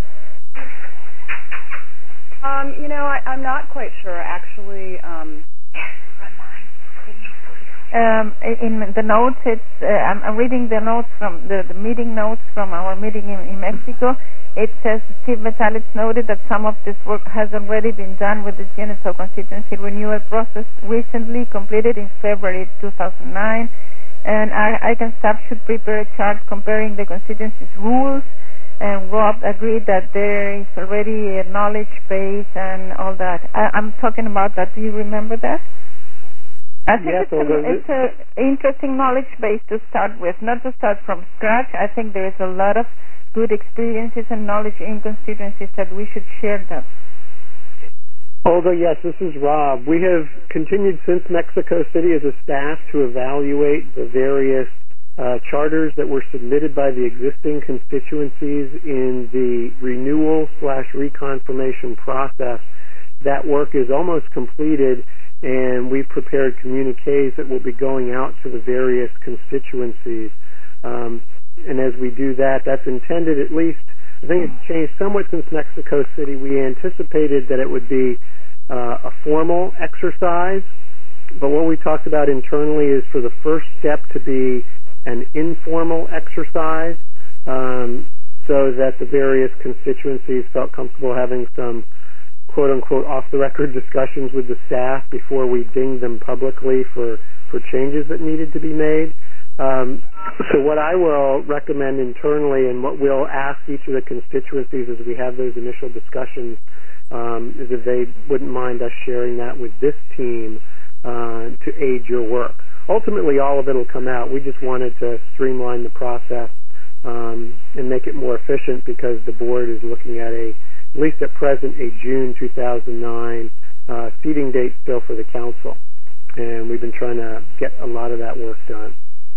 Um, you know, I, I'm not quite sure, actually. Um, um, in the notes, it's uh, I'm, I'm reading the notes from the, the meeting notes from our meeting in, in Mexico. It says Steve Metalitz noted that some of this work has already been done with the Geneseo constituency renewal process recently completed in February two thousand nine. And I, I can staff should prepare a chart comparing the constituency's rules, and Rob agreed that there is already a knowledge base and all that. I, I'm talking about that. Do you remember that? I think yes, it's, a, it's a interesting knowledge base to start with, not to start from scratch. I think there is a lot of good experiences and knowledge in constituencies that we should share them. Although, yes, this is Rob. We have continued since Mexico City as a staff to evaluate the various uh, charters that were submitted by the existing constituencies in the renewal slash reconfirmation process. That work is almost completed, and we've prepared communiques that will be going out to the various constituencies. Um, and as we do that, that's intended at least, I think it's changed somewhat since Mexico City. We anticipated that it would be uh, a formal exercise, but what we talked about internally is for the first step to be an informal exercise, um, so that the various constituencies felt comfortable having some quote-unquote off-the-record discussions with the staff before we dinged them publicly for, for changes that needed to be made. Um, so what I will recommend internally and what we'll ask each of the constituencies as we have those initial discussions um, is if they wouldn't mind us sharing that with this team uh, to aid your work. Ultimately, all of it will come out. We just wanted to streamline the process um, and make it more efficient because the board is looking at a, at least at present, a June two thousand nine uh, seating date still for the council. and we've been trying to get a lot of that work done.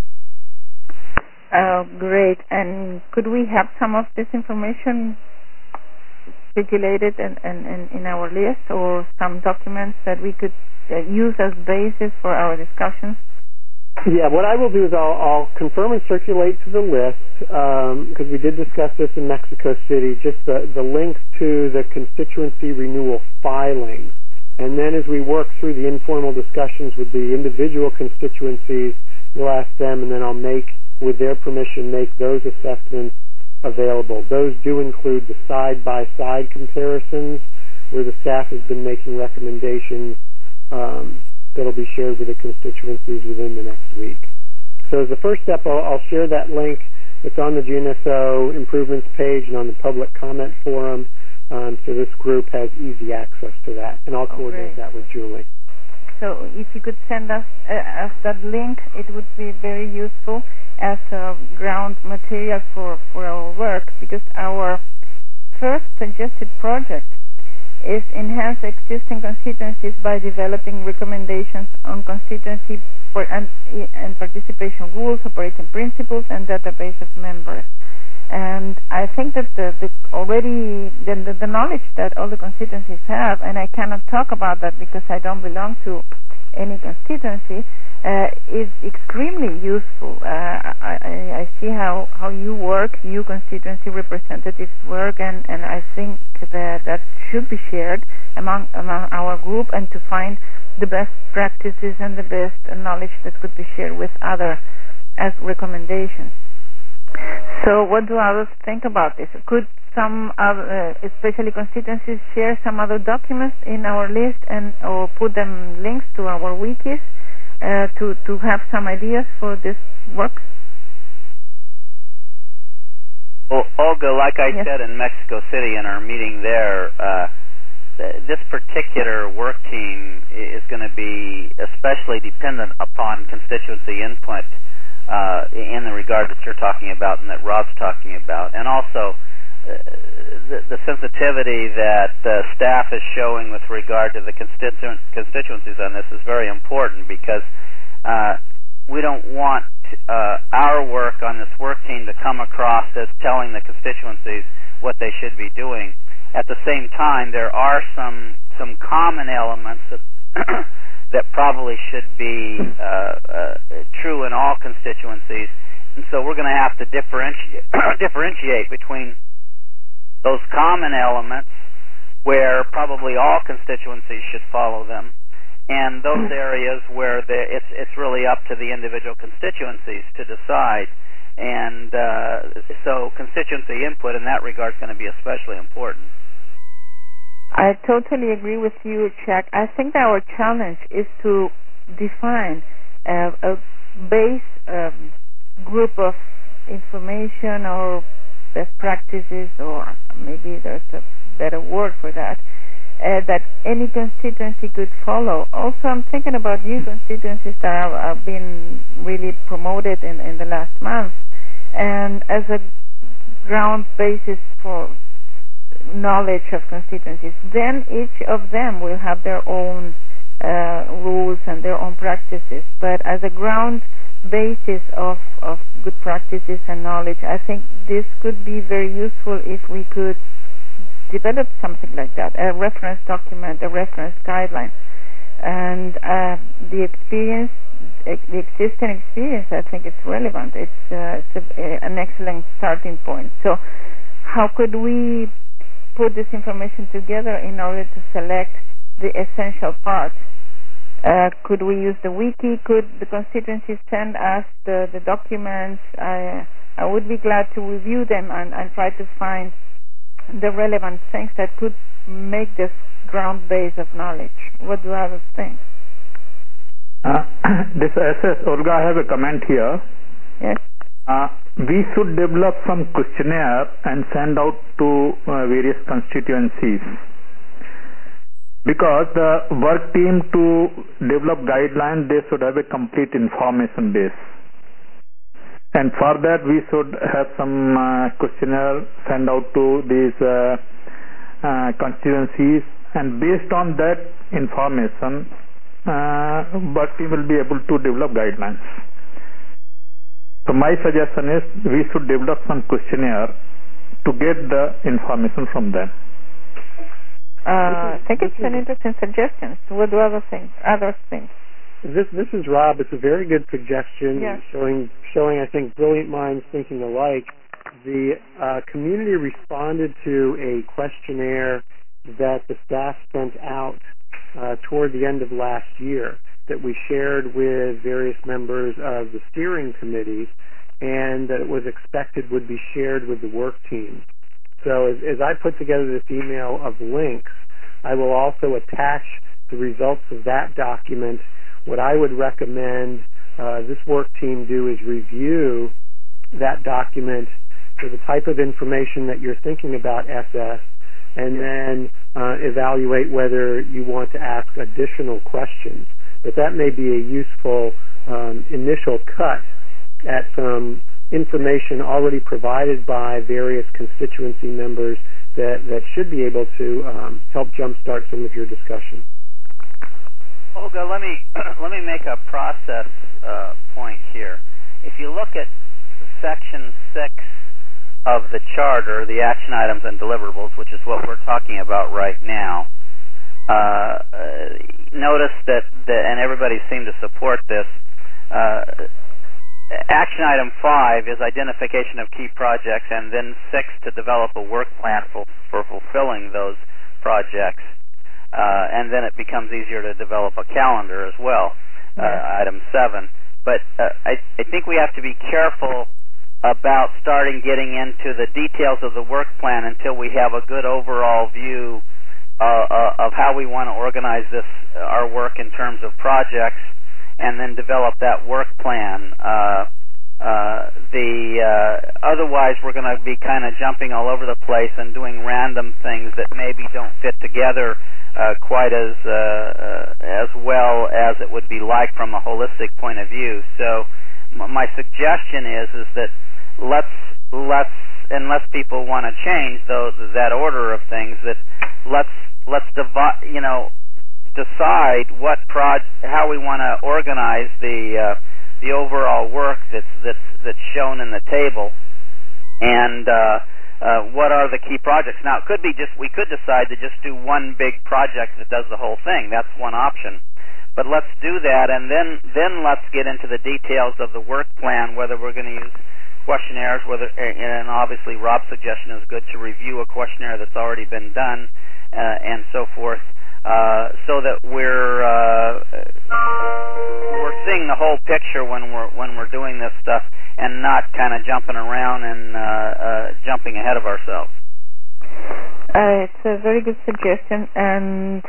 Uh, great. And could we have some of this information circulated in, in, in our list, or some documents that we could uh, use as basis for our discussions? Yeah, what I will do is I'll, I'll confirm and circulate to the list, because um, we did discuss this in Mexico City, just the, the links to the constituency renewal filings. And then as we work through the informal discussions with the individual constituencies, we'll ask them, and then I'll make, with their permission, make those assessments available. Those do include the side-by-side comparisons, where the staff has been making recommendations um, that'll be shared with the constituencies within the next week. So as the first step, I'll, I'll share that link. It's on the G N S O improvements page and on the public comment forum, um, so this group has easy access to that, and I'll coordinate that with Julie. So if you could send us, uh, us that link, it would be very useful as uh, ground material for, for our work, because our first suggested project is enhance existing constituencies by developing recommendations on constituency for, and, and participation rules, operating principles, and database of members. And I think that the, the already the, the, the knowledge that all the constituencies have, and I cannot talk about that because I don't belong to any constituency, uh, is extremely useful. Uh, I, I, I see how, how you work, you constituency representatives work, and, and I think that that should be shared among, among our group, and to find the best practices and the best knowledge that could be shared with others as recommendations. So what do others think about this? Could some other, uh, especially constituencies, share some other documents in our list and or put them links to our wikis uh, to, to have some ideas for this work? Well, Olga, like I yes. said in Mexico City in our meeting there, uh, th- this particular work team is going to be especially dependent upon constituency input uh, in the regard that you're talking about and that Rob's talking about, and also uh, the, the sensitivity that uh, staff is showing with regard to the constitu- constituencies on this is very important, because uh, we don't want uh, our work on this work team to come across as telling the constituencies what they should be doing. At the same time, there are some some common elements that that probably should be uh, uh, true in all constituencies, and so we're going to have to differentiate differentiate between those common elements where probably all constituencies should follow them, and those areas where the, it's it's really up to the individual constituencies to decide. And uh, so constituency input in that regard is going to be especially important. I totally agree with you, Chuck. I think that our challenge is to define uh, a base um, group of information or best practices, or maybe there's a better word for that, uh, that any constituency could follow. Also, I'm thinking about new constituencies that have, have been really promoted in, in the last month, and as a ground basis for knowledge of constituencies, then each of them will have their own uh, rules and their own practices. But as a ground basis of, of good practices and knowledge, I think this could be very useful if we could develop something like that, a reference document, a reference guideline. And uh, the experience, the existing experience, I think it's relevant. It's, uh, it's a, an excellent starting point. So how could we put this information together in order to select the essential parts? Uh, could we use the wiki? Could the constituencies send us the, the documents? I, I would be glad to review them and, and try to find the relevant things that could make this ground base of knowledge. What do others think? Uh, this S S, Olga, I have a comment here. Yes. Uh, we should develop some questionnaire and send out to uh, various constituencies, because the work team to develop guidelines, they should have a complete information base, and for that we should have some uh, questionnaire send out to these uh, uh, constituencies, and based on that information uh, but we will be able to develop guidelines. So my suggestion is we should develop some questionnaire to get the information from them. Uh, I think it's an interesting suggestion. What do other things? Other things. This this is Rob. It's a very good suggestion, yes. showing showing I think brilliant minds thinking alike. The uh, community responded to a questionnaire that the staff sent out uh, toward the end of last year that we shared with various members of the steering committee, and that it was expected would be shared with the work team. So as, as I put together this email of links, I will also attach the results of that document. What I would recommend uh, this work team do is review that document for the type of information that you're thinking about S S, and then uh, evaluate whether you want to ask additional questions. But that may be a useful um, initial cut at some information already provided by various constituency members that, that should be able to um, help jumpstart some of your discussion. Olga, let me let me make a process uh, point here. If you look at section six of the charter, the action items and deliverables, which is what we're talking about right now, uh, uh, notice that, the, and everybody seemed to support this, uh, action item five is identification of key projects, and then six to develop a work plan for, for fulfilling those projects. Uh, and then it becomes easier to develop a calendar as well, uh, yeah. Item seven. But uh, I, I think we have to be careful about starting getting into the details of the work plan until we have a good overall view uh, uh, of how we want to organize this, uh, our work in terms of projects, and then develop that work plan. Uh, uh, the uh, otherwise, we're going to be kind of jumping all over the place and doing random things that maybe don't fit together uh, quite as uh, uh, as well as it would be like from a holistic point of view. So, m- my suggestion is is that let's let's unless people want to change those that order of things, that let's let's divide you know. decide what proj how we want to organize the uh, the overall work that's that's that's shown in the table, and uh, uh, what are the key projects. Now, it could be just we could decide to just do one big project that does the whole thing. That's one option. But let's do that, and then then let's get into the details of the work plan. Whether we're going to use questionnaires, whether and obviously Rob's suggestion is good to review a questionnaire that's already been done, uh, and so forth. Uh, so that we're uh, we're seeing the whole picture when we're when we're doing this stuff, and not kind of jumping around and uh, uh, jumping ahead of ourselves. Uh, it's a very good suggestion, and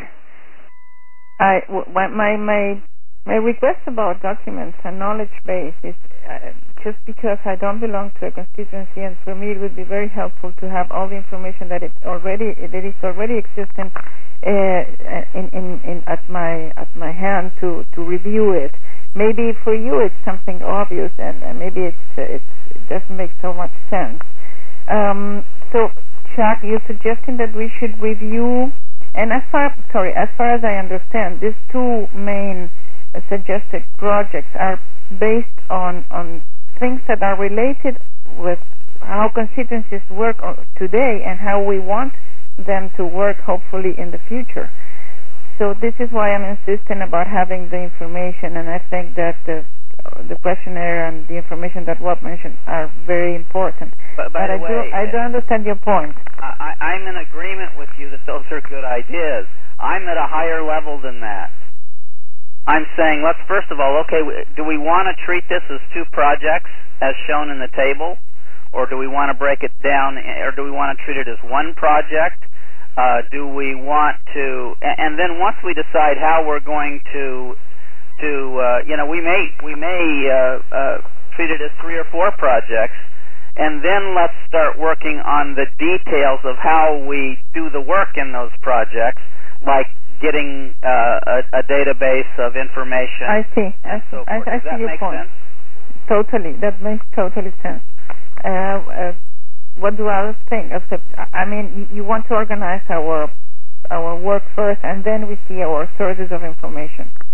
I w- my my my request about documents and knowledge base is uh, just because I don't belong to a constituency, and for me it would be very helpful to have all the information that it already that is already existent. Uh, in, in, in at my at my hand to, to review it. Maybe for you it's something obvious, and, and maybe it's, uh, it's it doesn't make so much sense. Um, so, Chuck, you're suggesting that we should review, and as far sorry as far as I understand, these two main uh, suggested projects are based on on things that are related with how constituencies work today and how we want them to work hopefully in the future. So this is why I'm insisting about having the information, and I think that the the questionnaire and the information that Rob mentioned are very important. But, by but the I way, do I do understand your point. I, I'm in agreement with you that those are good ideas. I'm at a higher level than that. I'm saying, let's first of all, okay, do we want to treat this as two projects as shown in the table? Or do we want to break it down, or do we want to treat it as one project? Uh, do we want to, and then once we decide how we're going to, to uh, you know, we may we may uh, uh, treat it as three or four projects, and then let's start working on the details of how we do the work in those projects, like getting uh, a, a database of information. I see. I see. So I, I Does see that your make point. sense? Totally. That makes totally sense. Uh, uh, what do others think? I mean, you want to organize our our work first, and then we see our sources of information.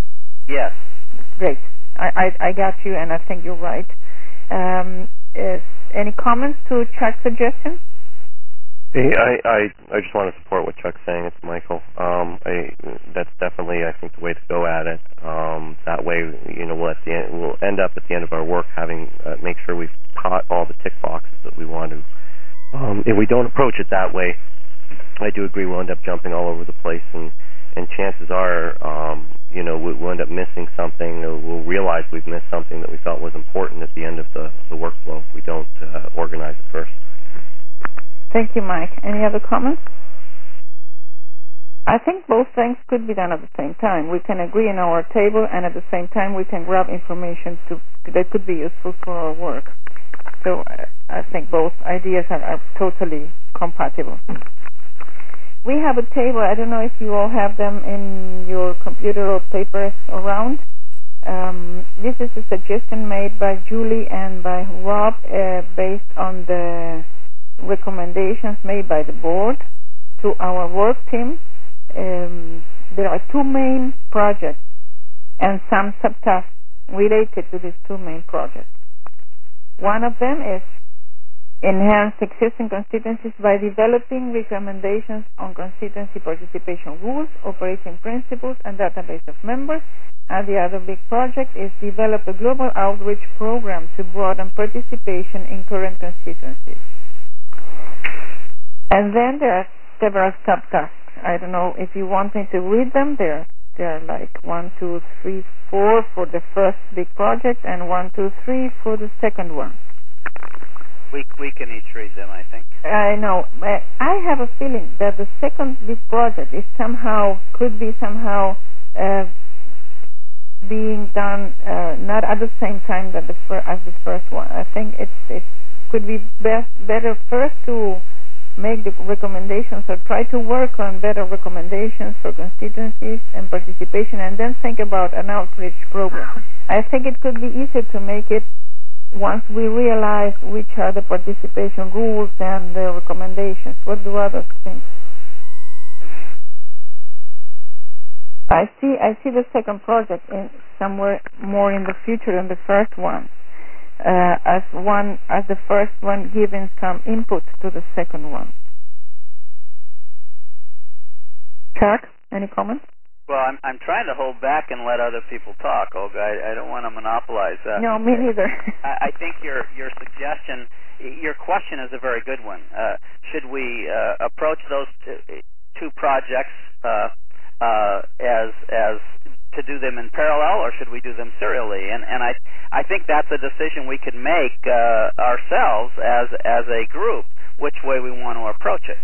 Yes. Great. I, I, I got you, and I think you're right. Um, is any comments to Chuck's suggestion? Hey, I, I I just want to support what Chuck's saying. It's Michael. Um, I that's definitely I think the way to go at it. Um, that way, you know, we'll at the end, we'll end up at the end of our work having uh, make sure we've caught all the tick boxes that we want to. Um, if we don't approach it that way, I do agree we'll end up jumping all over the place, and and chances are, um, you know, we'll, we'll end up missing something, or we'll realize we've missed something that we felt was important at the end of the the workflow if we don't uh, organize it first. Thank you, Mike. Any other comments? I think both things could be done at the same time. We can agree on our table, and at the same time we can grab information to, that could be useful for our work. So uh, I think both ideas are, are totally compatible. We have a table. I don't know if you all have them in your computer or papers around. Um, this is a suggestion made by Julie and by Rob uh, based on the recommendations made by the board to our work team. Um, there are two main projects and some subtasks related to these two main projects. One of them is enhance existing constituencies by developing recommendations on constituency participation rules, operating principles, and database of members. And the other big project is develop a global outreach program to broaden participation in current constituencies. And then there are several subtasks. I don't know if you want me to read them. There, there are like one, two, three, four for the first big project, and one, two, three for the second one. We we can each read them, I think. I know. I have a feeling that the second big project is somehow could be somehow uh, being done uh, not at the same time that the fir- as the first one. I think it's it could be best better first to make the recommendations or try to work on better recommendations for constituencies and participation, and then think about an outreach program. I think it could be easier to make it once we realize which are the participation rules and the recommendations. What do others think? I see I see the second project in somewhere more in the future than the first one. Uh, as one as the first one giving some input to the second one. Chuck, any comments? Well, I'm I'm trying to hold back and let other people talk, Olga. I, I don't want to monopolize that. No, me neither. I, I think your your suggestion, your question is a very good one. Uh, should we uh, approach those t- two projects uh, uh, as as to do them in parallel, or should we do them serially? And and I I think that's a decision we can make uh, ourselves as as a group, which way we want to approach it.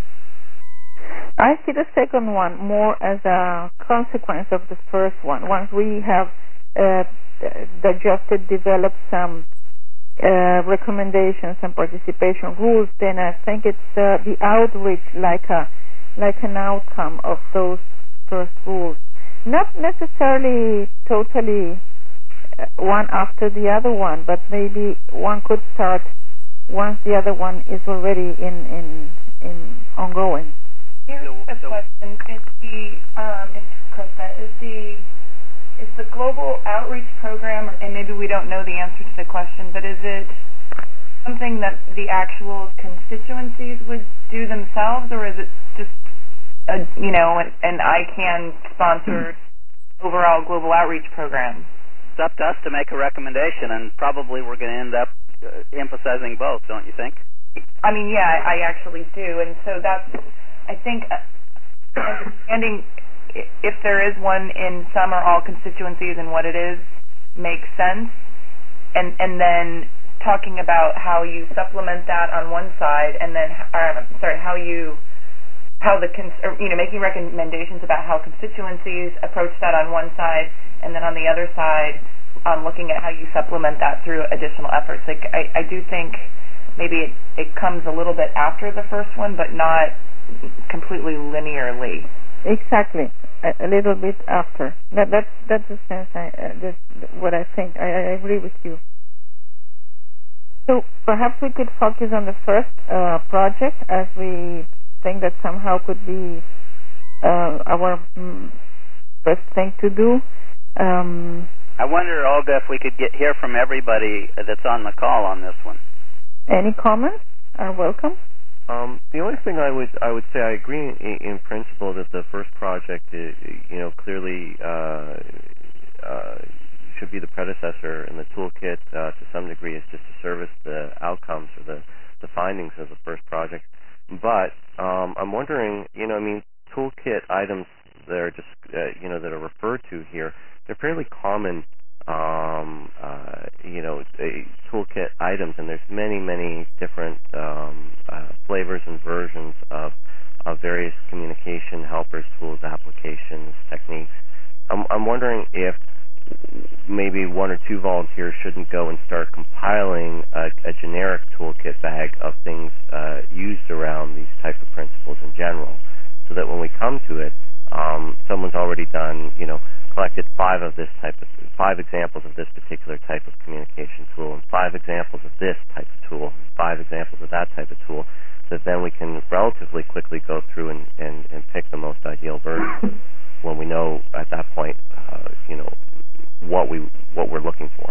I see the second one more as a consequence of the first one. Once we have uh, digested, developed some uh, recommendations and participation rules, then I think it's uh, the outreach like a like an outcome of those first rules. Not necessarily totally one after the other one, but maybe one could start once the other one is already in in, in ongoing. Here's a question: Is the um, is Krista, is the is the global outreach program, and maybe we don't know the answer to the question, but is it something that the actual constituencies would do themselves, or is it just a, you know, an, an I CAN sponsored overall global outreach program? It's up to us to make a recommendation, and probably we're going to end up uh, emphasizing both, don't you think? I mean, yeah, I, I actually do, and so that's, I think, uh, understanding if there is one in some or all constituencies and what it is makes sense, and and then talking about how you supplement that on one side, and then, uh, sorry, how you how the cons- or, you know, making recommendations about how constituencies approach that on one side, and then on the other side, um, looking at how you supplement that through additional efforts. Like I, I do think maybe it, it comes a little bit after the first one, but not completely linearly. Exactly, a, a little bit after. That that's that's the sense. I uh, that's what I think. I, I agree with you. So perhaps we could focus on the first uh, project, as we think that somehow could be uh, our mm, best thing to do, Um, I wonder, Olga, if we could get hear from everybody that's on the call on this one. Any comments are welcome. Um, the only thing I would I would say I agree in, in principle that the first project, is, you know, clearly uh, uh, should be the predecessor, and the toolkit uh, to some degree is just to service the outcomes or the, the findings of the first project. But um, I'm wondering, you know, I mean, toolkit items that are just uh, you know that are referred to here, they're fairly common. Um, uh, you know, a toolkit items, and there's many, many different um, uh, flavors and versions of, of various communication helpers, tools, applications, techniques. I'm, I'm wondering if maybe one or two volunteers shouldn't go and start compiling a, a generic toolkit bag of things uh, used around these type of principles in general, so that when we come to it, um, someone's already done, you know, collected five of this type of five examples of this particular type of communication tool, and five examples of this type of tool, and five examples of that type of tool, so that then we can relatively quickly go through and, and, and pick the most ideal version when we know at that point, uh, you know, what we what we're looking for.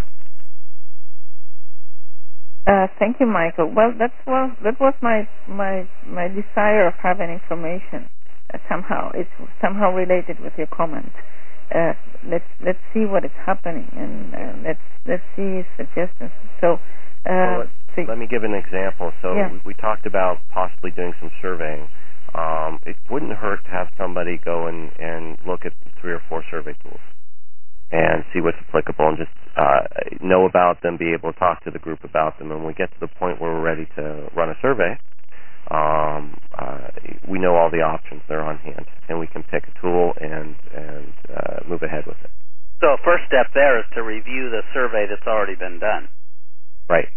Uh, thank you, Michael. Well, that's well, that was my my my desire of having information. Uh, somehow, it's somehow related with your comment. Uh, let's let's see what is happening, and uh, let's let's see suggestions. So, uh, well, let, let me give an example. So yeah. we, we talked about possibly doing some surveying. Um, it wouldn't hurt to have somebody go and, and look at three or four survey tools and see what's applicable, and just uh, know about them, be able to talk to the group about them. And when we get to the point where we're ready to run a survey, Um, uh, we know all the options. They're on hand, and we can pick a tool and and uh, move ahead with it. So first step there is to review the survey that's already been done. Right.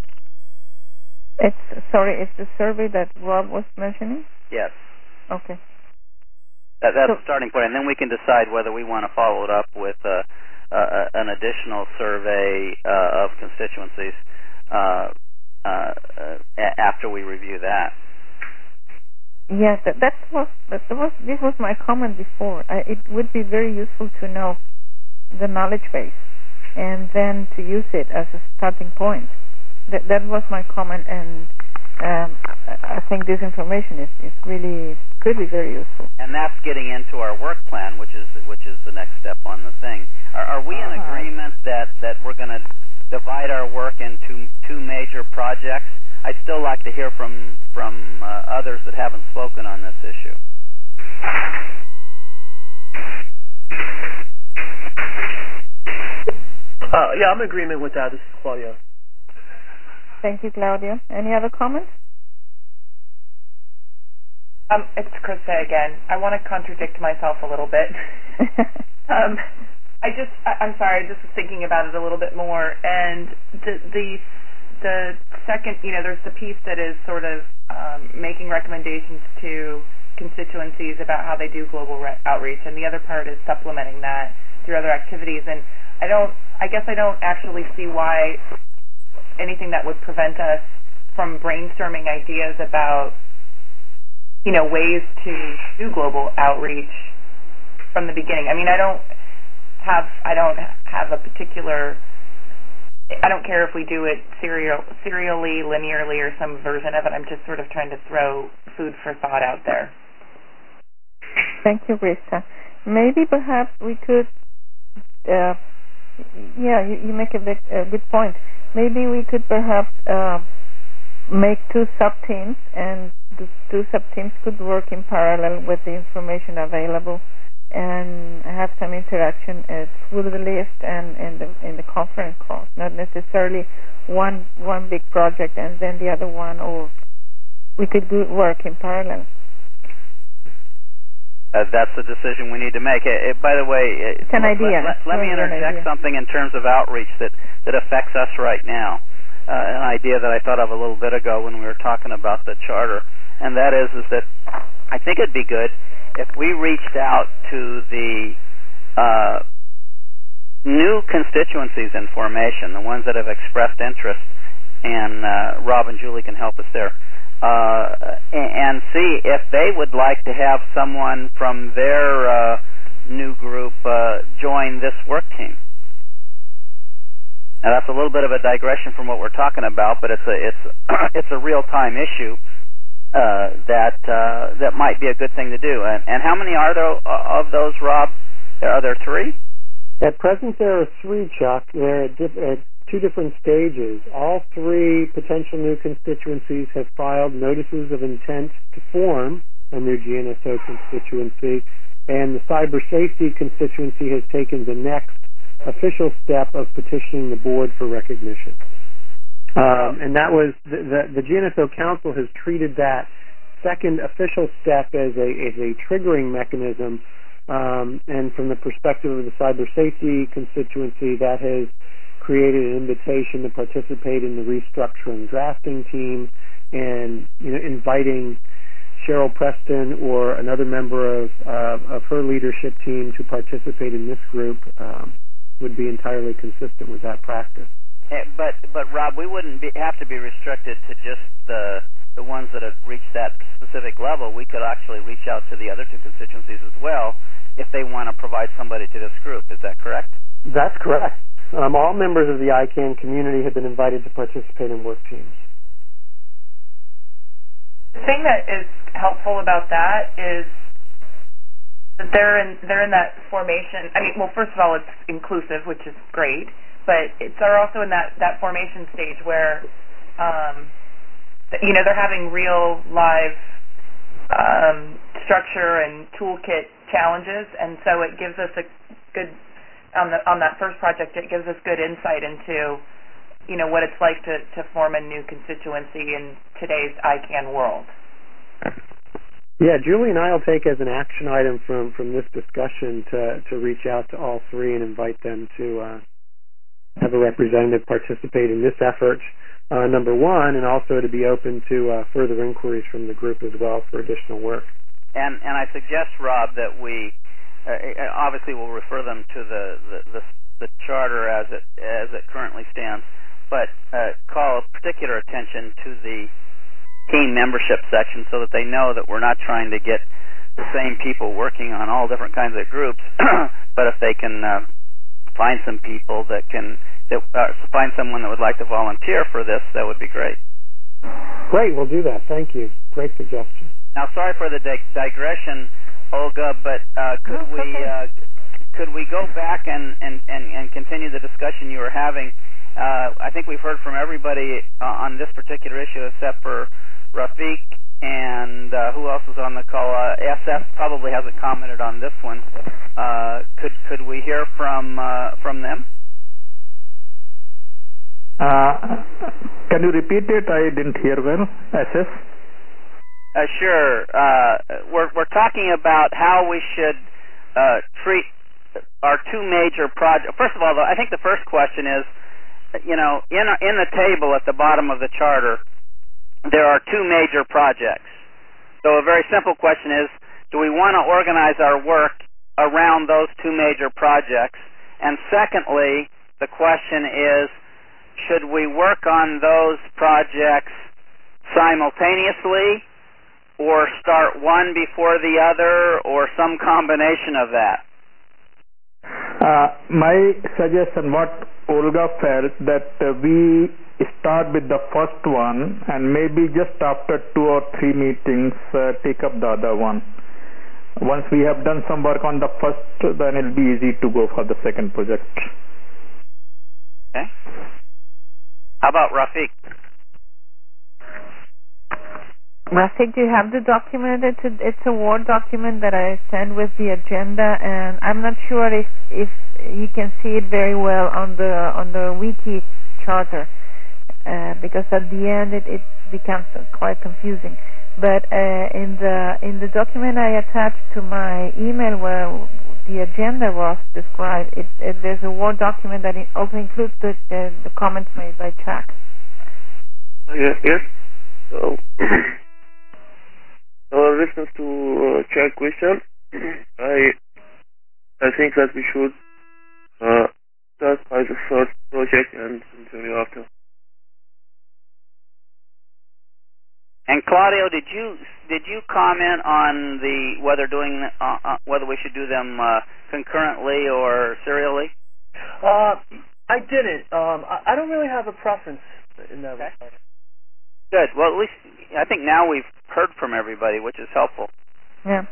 It's sorry, it's the survey that Rob was mentioning? Yes. Okay. That, that's So, the starting point, and then we can decide whether we want to follow it up with uh, uh, an additional survey uh, of constituencies uh, uh, uh, after we review that. Yes, that, that was that was this was my comment before. I, it would be very useful to know the knowledge base, and then to use it as a starting point. That that was my comment, and um, I think this information is, is really could be very useful. And that's getting into our work plan, which is which is the next step on the thing. Are, are we in Uh-huh. agreement that, that we're going to divide our work into two major projects? I'd still like to hear from from uh, others that haven't spoken on this issue. Uh, yeah, I'm in agreement with that. This is Claudio. Thank you, Claudia. Any other comments? Um, it's Krista again. I want to contradict myself a little bit. um, I just, I, I'm sorry, I just was thinking about it a little bit more, and the the the second, you know, there's the piece that is sort of um, making recommendations to constituencies about how they do global re- outreach, and the other part is supplementing that through other activities. And I don't, I guess I don't actually see why anything that would prevent us from brainstorming ideas about, you know, ways to do global outreach from the beginning. I mean, I don't have, I don't have a particular, I don't care if we do it serial, serially, linearly, or some version of it. I'm just sort of trying to throw food for thought out there. Thank you, Krista. Maybe perhaps we could, uh, yeah, you, you make a, big, a good point. Maybe we could perhaps uh, make two sub-teams, and the two sub-teams could work in parallel with the information available, and have some interaction uh, through the list and in the in the conference calls. Not necessarily one one big project and then the other one, or we could do work in parallel. Uh, that's the decision we need to make. Uh, by the way, uh, it's an let, idea. Let, let, let me interject something in terms of outreach that, that affects us right now. Uh, an idea that I thought of a little bit ago when we were talking about the charter, and that is is that I think it'd be good if we reached out to the uh, new constituencies in formation, the ones that have expressed interest, and uh, Rob and Julie can help us there, uh, and see if they would like to have someone from their uh, new group uh, join this work team? Now that's a little bit of a digression from what we're talking about, but it's a it's it's a real time issue uh, that uh, that might be a good thing to do. And, and how many are there of those, Rob? Are there three? At present, there are three, Chuck. They're at, diff- at two different stages. All three potential new constituencies have filed notices of intent to form a new G N S O constituency, and the cyber safety constituency has taken the next official step of petitioning the board for recognition. Um, and that was, the, the, the G N S O Council has treated that second official step as a, as a triggering mechanism. Um, and from the perspective of the cyber safety constituency, that has created an invitation to participate in the restructuring drafting team, and you know, inviting Cheryl Preston or another member of uh, of her leadership team to participate in this group um, would be entirely consistent with that practice. But but Rob, we wouldn't be, have to be restricted to just the the ones that have reached that specific level. We could actually reach out to the other two constituencies as well if they want to provide somebody to this group. Is that correct? That's correct. Um, all members of the I CANN community have been invited to participate in work teams. The thing that is helpful about that is that they're in they're in that formation. I mean, well, first of all, it's inclusive, which is great, but it's they're also in that, that formation stage where, um, you know, they're having real live um, structure and toolkit challenges, and so it gives us a good on the on that first project. It gives us good insight into, you know, what it's like to, to form a new constituency in today's I CANN world. Yeah, Julie and I will take as an action item from, from this discussion to, to reach out to all three and invite them to uh, have a representative participate in this effort, uh, number one, and also to be open to uh, further inquiries from the group as well for additional work. And and I suggest, Rob, that we uh, obviously will refer them to the, the, the, the charter as it as it currently stands, but uh, call particular attention to the team membership section so that they know that we're not trying to get the same people working on all different kinds of groups, but if they can uh, find some people that can that, uh, find someone that would like to volunteer for this, that would be great. Great, we'll do that. Thank you. Great suggestion. Now, sorry for the dig- digression, Olga, but uh, could no, we okay. uh, could we go back and, and, and, and continue the discussion you were having? Uh, I think we've heard from everybody uh, on this particular issue except for Rafiq and uh, who else is on the call? Uh, S F probably hasn't commented on this one. Uh, could could we hear from uh, from them? Uh, can you repeat it? I didn't hear well. S F. Uh, sure. Uh, we're we're talking about how we should uh, treat our two major projects. First of all, though, I think the first question is, you know, in in the table at the bottom of the charter, there are two major projects. So a very simple question is, do we want to organize our work around those two major projects? And secondly, the question is, should we work on those projects simultaneously, or start one before the other, or some combination of that? Uh, my suggestion, what Olga felt, that uh, we start with the first one and maybe just after two or three meetings uh, take up the other one. Once we have done some work on the first, then it'll be easy to go for the second project. Okay. How about Rafiq? Rafiq, do you have the document? It's a, it's a Word document that I sent with the agenda, and I'm not sure if, if you can see it very well on the on the wiki charter, uh, because at the end it, it becomes quite confusing. But uh, in the in the document I attached to my email where the agenda was described, it, it, there's a Word document that it also includes the, the, the comments made by Chuck. Yeah, yes. So. Our response to uh, Chuck's question, I I think that we should uh, start by the first project and continue after. And Claudio, did you did you comment on the whether doing uh, uh, whether we should do them uh, concurrently or serially? Uh, I didn't. Um, I, I don't really have a preference in that Okay. regard. Good. Well, at least I think now we've heard from everybody, which is helpful. Yeah.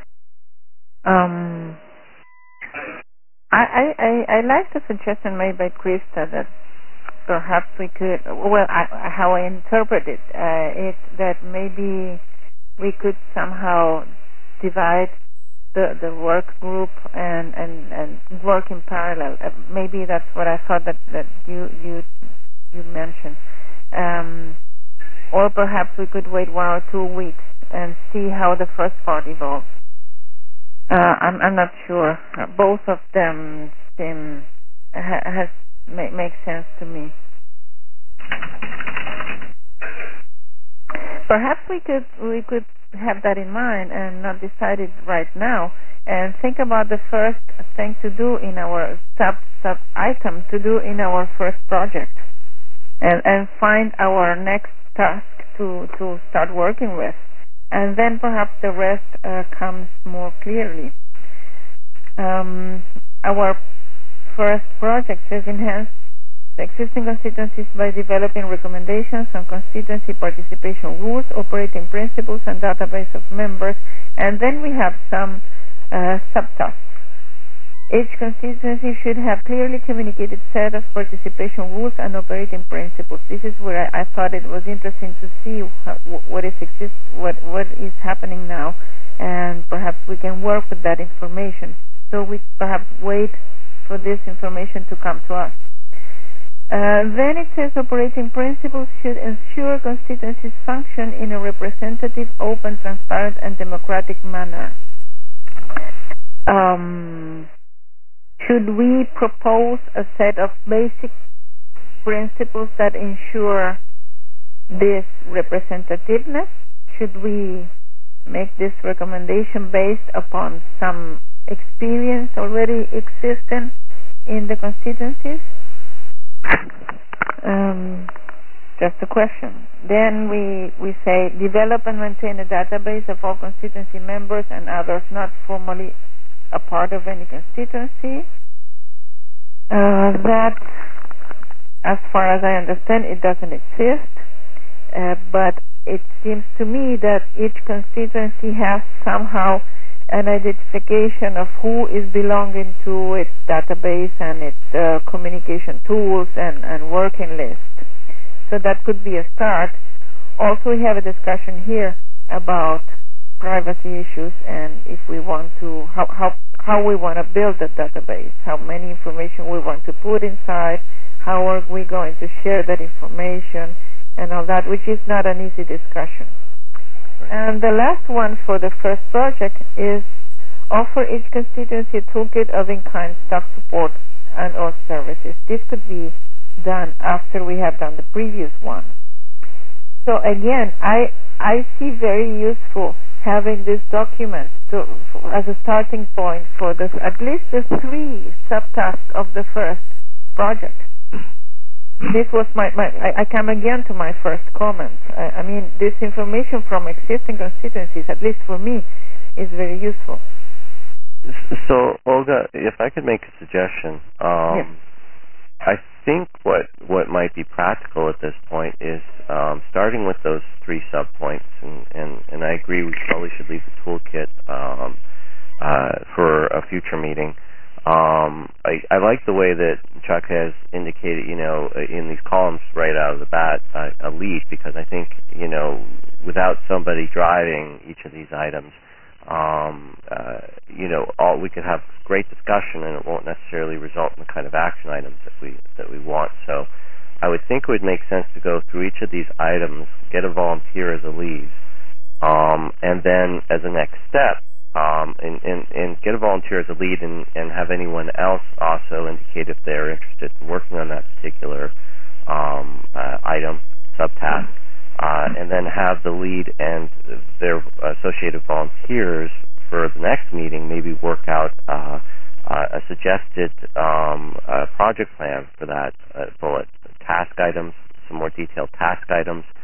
Um, I, I, I, I like the suggestion made by Krista that perhaps we could, well, I, how I interpret it, uh, it that maybe we could somehow divide the the work group and, and, and work in parallel. Uh, maybe that's what I thought that, that you you you mentioned. Um, or perhaps we could wait one or two weeks and see how the first part evolves. Uh, I'm I'm not sure. Uh, both of them seem ha, has make make sense to me. Perhaps we could we could have that in mind and not decide it right now, and think about the first thing to do in our sub sub item to do in our first project, and and find our next task to to start working with, and then perhaps the rest uh, comes more clearly. Um, our first project says enhance the existing constituencies by developing recommendations on constituency participation rules, operating principles, and database of members. And then we have some uh, subtasks. Each constituency should have clearly communicated set of participation rules and operating principles. This is where I, I thought it was interesting to see how, what is exist, what what is happening now, and perhaps we can work with that information. So we perhaps wait for this information to come to us. Uh, then it says operating principles should ensure constituencies function in a representative, open, transparent, and democratic manner. Um, should we propose a set of basic principles that ensure this representativeness? Should we make this recommendation based upon some experience already existing in the constituencies? Um, just a question. Then we we say develop and maintain a database of all constituency members and others not formally a part of any constituency. Uh, that, as far as I understand, it doesn't exist. Uh, but it seems to me that each constituency has somehow an identification of who is belonging to its database and its uh, communication tools and, and working list. So that could be a start. Also, we have a discussion here about privacy issues and if we want to, how, how, how we want to build the database, how many information we want to put inside, how are we going to share that information and all that, which is not an easy discussion. And the last one for the first project is offer each constituency a toolkit of in-kind staff support and or services. This could be done after we have done the previous one. So again, I I see very useful having this document to, as a starting point for this, at least the three subtasks of the first project. This was my, my I, I come again to my first comment. I, I mean, this information from existing constituencies, at least for me, is very useful. So, Olga, if I could make a suggestion, um, yes. I think what what might be practical at this point is um, starting with those three subpoints, and, and, and I agree we probably should leave the toolkit um, uh, for a future meeting. Um, I, I like the way that Chuck has indicated, you know, in these columns right out of the bat, uh, a lead, because I think, you know, without somebody driving each of these items, um, uh, you know, all we could have great discussion, and it won't necessarily result in the kind of action items that we that we want. So, I would think it would make sense to go through each of these items, get a volunteer as a lead, um, and then as a next step. Um, and, and, and get a volunteer as a lead and, and have anyone else also indicate if they're interested in working on that particular um, uh, item, subtask, uh, and then have the lead and their associated volunteers for the next meeting maybe work out uh, uh, a suggested um, uh, project plan for that uh, bullet. Task items, some more detailed task items,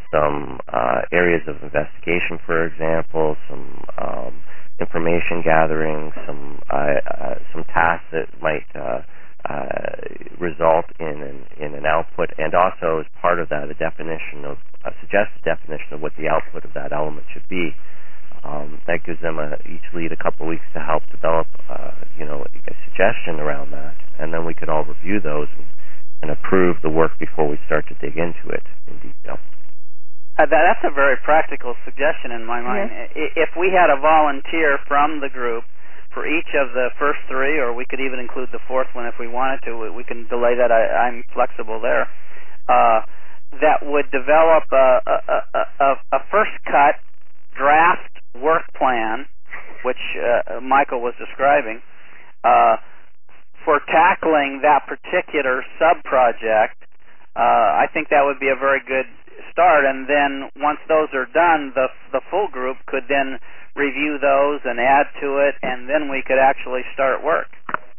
some uh, areas of investigation, for example, some um, information gathering, some uh, uh, some tasks that might uh, uh, result in an, in an output, and also as part of that, a definition of a suggested definition of what the output of that element should be. Um, that gives them a, each lead a couple of weeks to help develop, uh, you know, a suggestion around that, and then we could all review those and, and approve the work before we start to dig into it in detail. Uh, that, that's a very practical suggestion in my mind. Yes. If we had a volunteer from the group for each of the first three, or we could even include the fourth one if we wanted to, we can delay that. I, I'm flexible there. Uh, that would develop a, a, a, a first cut draft work plan, which uh, Michael was describing, uh, for tackling that particular sub-project. Uh, I think that would be a very good start, and then once those are done, the the full group could then review those and add to it, and then we could actually start work.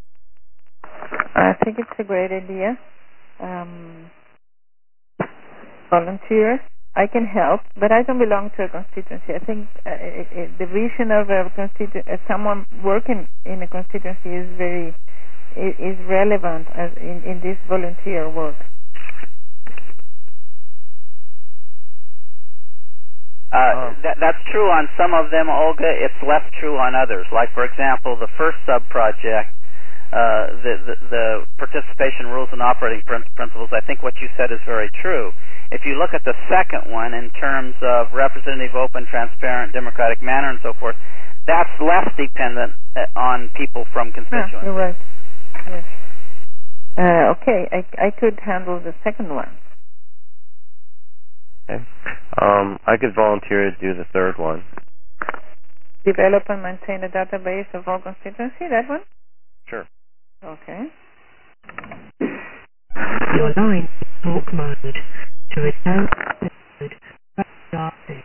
I think it's a great idea. Um, volunteers, I can help, but I don't belong to a constituency. I think uh, it, it, the vision of a constitu- uh, someone working in a constituency is very is relevant as in, in this volunteer work. Uh, that, that's true on some of them, Olga. It's less true on others. Like, for example, the first sub-project, uh, the, the, the participation rules and operating principles, I think what you said is very true. If you look at the second one in terms of representative, open, transparent, democratic manner and so forth, that's less dependent on people from constituencies. Yeah, you're right. Yes. Uh, okay, I, I could handle the second one. Okay. Um, I could volunteer to do the third one. Develop and maintain a database of all constituency, that one? Sure. Okay. Your line is talk mode. To return to mode, press star six.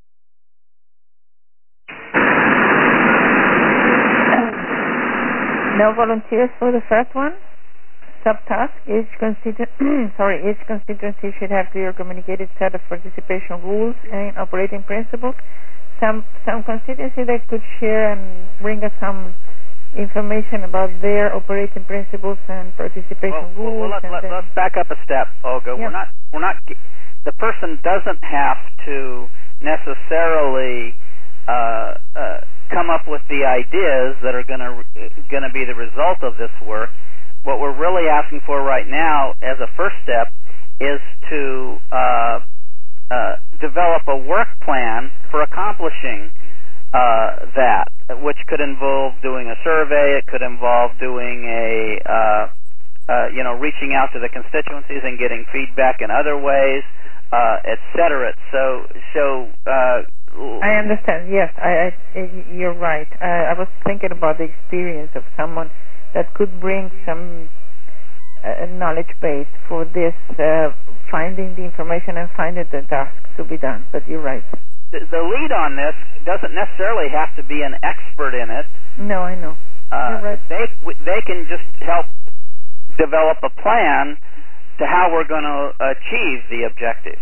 No volunteers for the first one? Subtask, each constituency, sorry, each constituency should have clear communicated set of participation rules and operating principles. Some some constituency that could share and bring us some information about their operating principles and participation well, rules. Well, let, and let, let's back up a step, Olga. Yeah. We're not we're not. The person doesn't have to necessarily uh, uh, come up with the ideas that are going to going to be the result of this work. What we're really asking for right now, as a first step, is to uh, uh, develop a work plan for accomplishing uh, that, which could involve doing a survey. It could involve doing a, uh, uh, you know, reaching out to the constituencies and getting feedback in other ways, uh, et cetera. So, so. Uh, I understand. Yes, I, I, you're right. I, I was thinking about the experience of someone that could bring some uh, knowledge base for this, uh, finding the information and finding the task to be done. But you're right. The, the lead on this doesn't necessarily have to be an expert in it. No, I know. Uh, you're right. They they can just help develop a plan to how we're going to achieve the objective.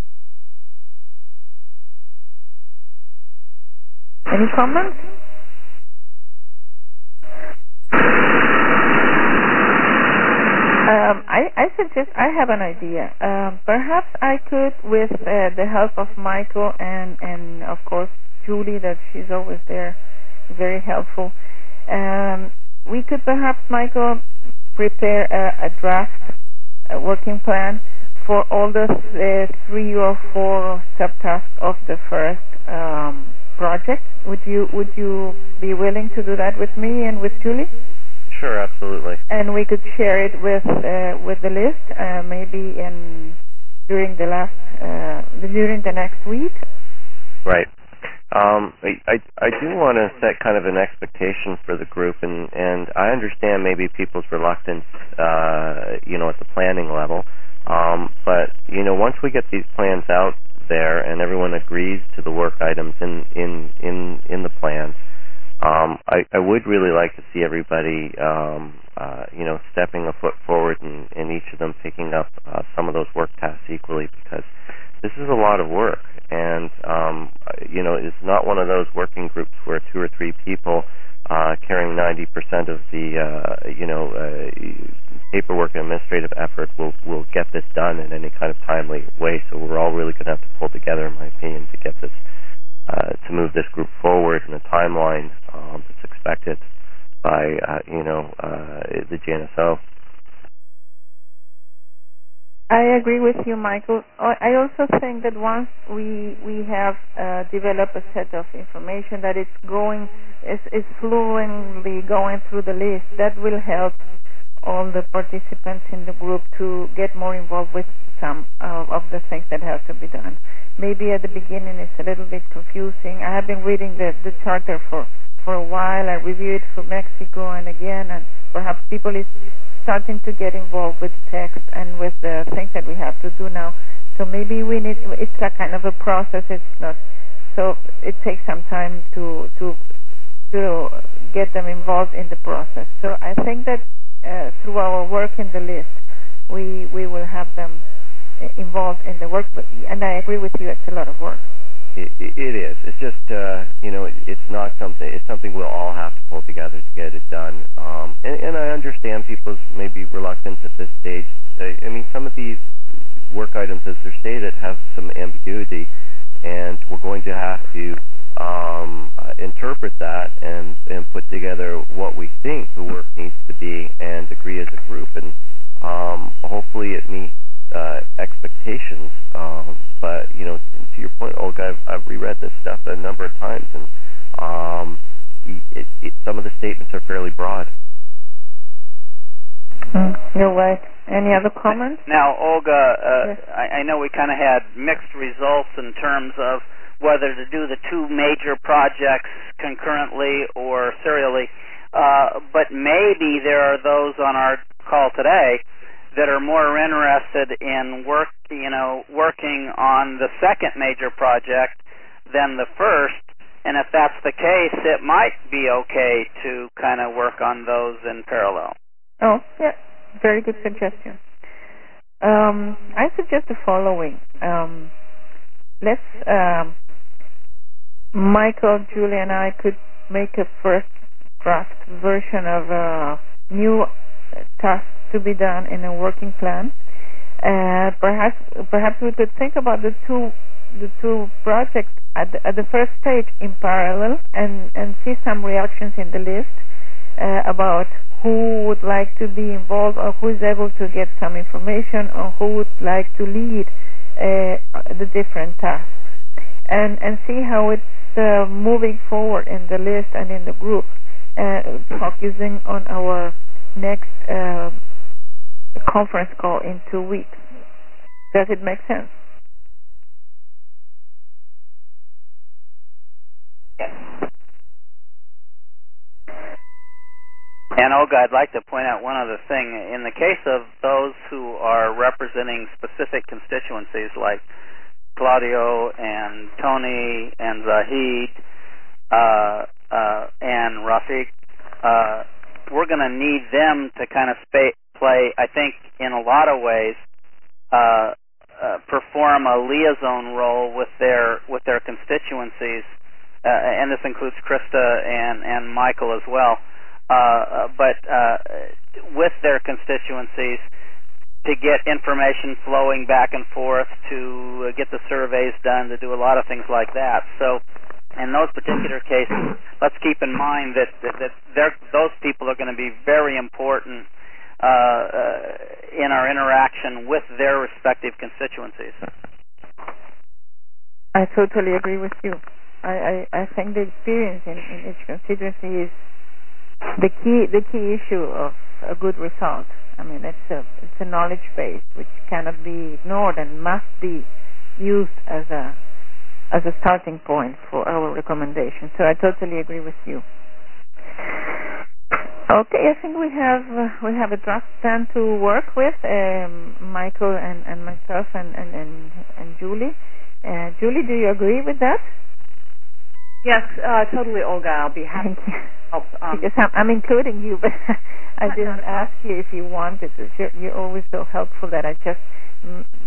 Any comments? Um, I, I suggest, I have an idea. Um, perhaps I could, with uh, the help of Michael and, and of course Julie, that she's always there, very helpful, um, we could perhaps, Michael, prepare a, a draft a working plan for all the uh, three or four subtasks of the first um, project. Would you would you be willing to do that with me and with Julie? Sure, absolutely. And we could share it with uh, with the list, uh, maybe in during the last uh, during the next week. Right. Um, I, I I do want to set kind of an expectation for the group, and and I understand maybe people's reluctance, uh, you know, at the planning level. Um, but you know, once we get these plans out there and everyone agrees to the work items in in in in the plans. Um, I, I would really like to see everybody, um, uh, you know, stepping a foot forward and, and each of them picking up uh, some of those work tasks equally, because this is a lot of work, and um, you know, it's not one of those working groups where two or three people uh, carrying ninety percent of the uh, you know uh, paperwork and administrative effort will will get this done in any kind of timely way. So we're all really going to have to pull together, in my opinion, to get this uh, to move this group forward in a timeline um, that's expected by uh, you know uh, the G N S O. I agree with you, Michael. I also think that once we we have uh, developed a set of information that it's going is is fluently going through the list, that will help all the participants in the group to get more involved with some uh, of the things that have to be done. Maybe at the beginning it's a little bit confusing. I have been reading the the charter for for a while. I reviewed it for Mexico and again, and perhaps people is starting to get involved with text and with the things that we have to do now. So maybe we need, it's a kind of a process. It's not, so it takes some time to to to get them involved in the process. So I think that uh, through our work in the list, we we will have them involved in the work. But, and I agree with you, it's a lot of work. It, it is. It's just, uh, you know, it, it's not something, it's something we'll all have to pull together to get it done. Um, and, and I understand people's maybe reluctance at this stage. I, I mean, some of these work items, as they're stated, have some ambiguity, and we're going to have to um, uh, interpret that and, and put together what we think the work needs to be and agree as a group. And um, hopefully it meets uh, expectations. Um, but, you know, to your point, Olga, I've, I've reread this stuff a number of times, and um, it, it, some of the statements are fairly broad. Mm, you're right. Any other comments? Now, Olga, uh, yes. I, I know we kind of had mixed results in terms of whether to do the two major projects concurrently or serially, uh, but maybe there are those on our call today that are more interested in work, you know, working on the second major project than the first. And if that's the case, it might be okay to kind of work on those in parallel. Oh, yeah, very good suggestion. Um, I suggest the following. Um, let's, um, Michael, Julie, and I could make a first draft version of a new task to be done in a working plan. Uh, perhaps, perhaps we could think about the two, the two projects at the, at the first stage in parallel, and and see some reactions in the list uh, about who would like to be involved, or who is able to get some information, or who would like to lead uh, the different tasks, and and see how it's uh, moving forward in the list and in the group, uh, focusing on our next uh, conference call in two weeks. Does it make sense? Yes. And Olga, I'd like to point out one other thing. In the case of those who are representing specific constituencies like Claudio and Tony and Zahid uh, uh, and Rafiq, uh, we're going to need them to kind of spa- play, I think, in a lot of ways, uh, uh, perform a liaison role with their with their constituencies, uh, and this includes Krista and, and Michael as well. Uh, but uh, with their constituencies, to get information flowing back and forth, to uh, get the surveys done, to do a lot of things like that. So in those particular cases, let's keep in mind that, that, that those people are going to be very important uh, uh, in our interaction with their respective constituencies. I totally agree with you. I, I, I think the experience in, in each constituency is the key the key issue of a good result. I mean, it's a it's a knowledge base which cannot be ignored and must be used as a as a starting point for our recommendation. So I totally agree with you. Okay, I think we have uh, we have a draft plan to work with, um, Michael and, and myself and and and, and Julie. Uh, Julie, do you agree with that? Yes, uh, totally, Olga. I'll be happy to help. Um, because I'm, I'm including you, but I didn't ask you if you wanted to. You're, you're always so helpful that I just mm,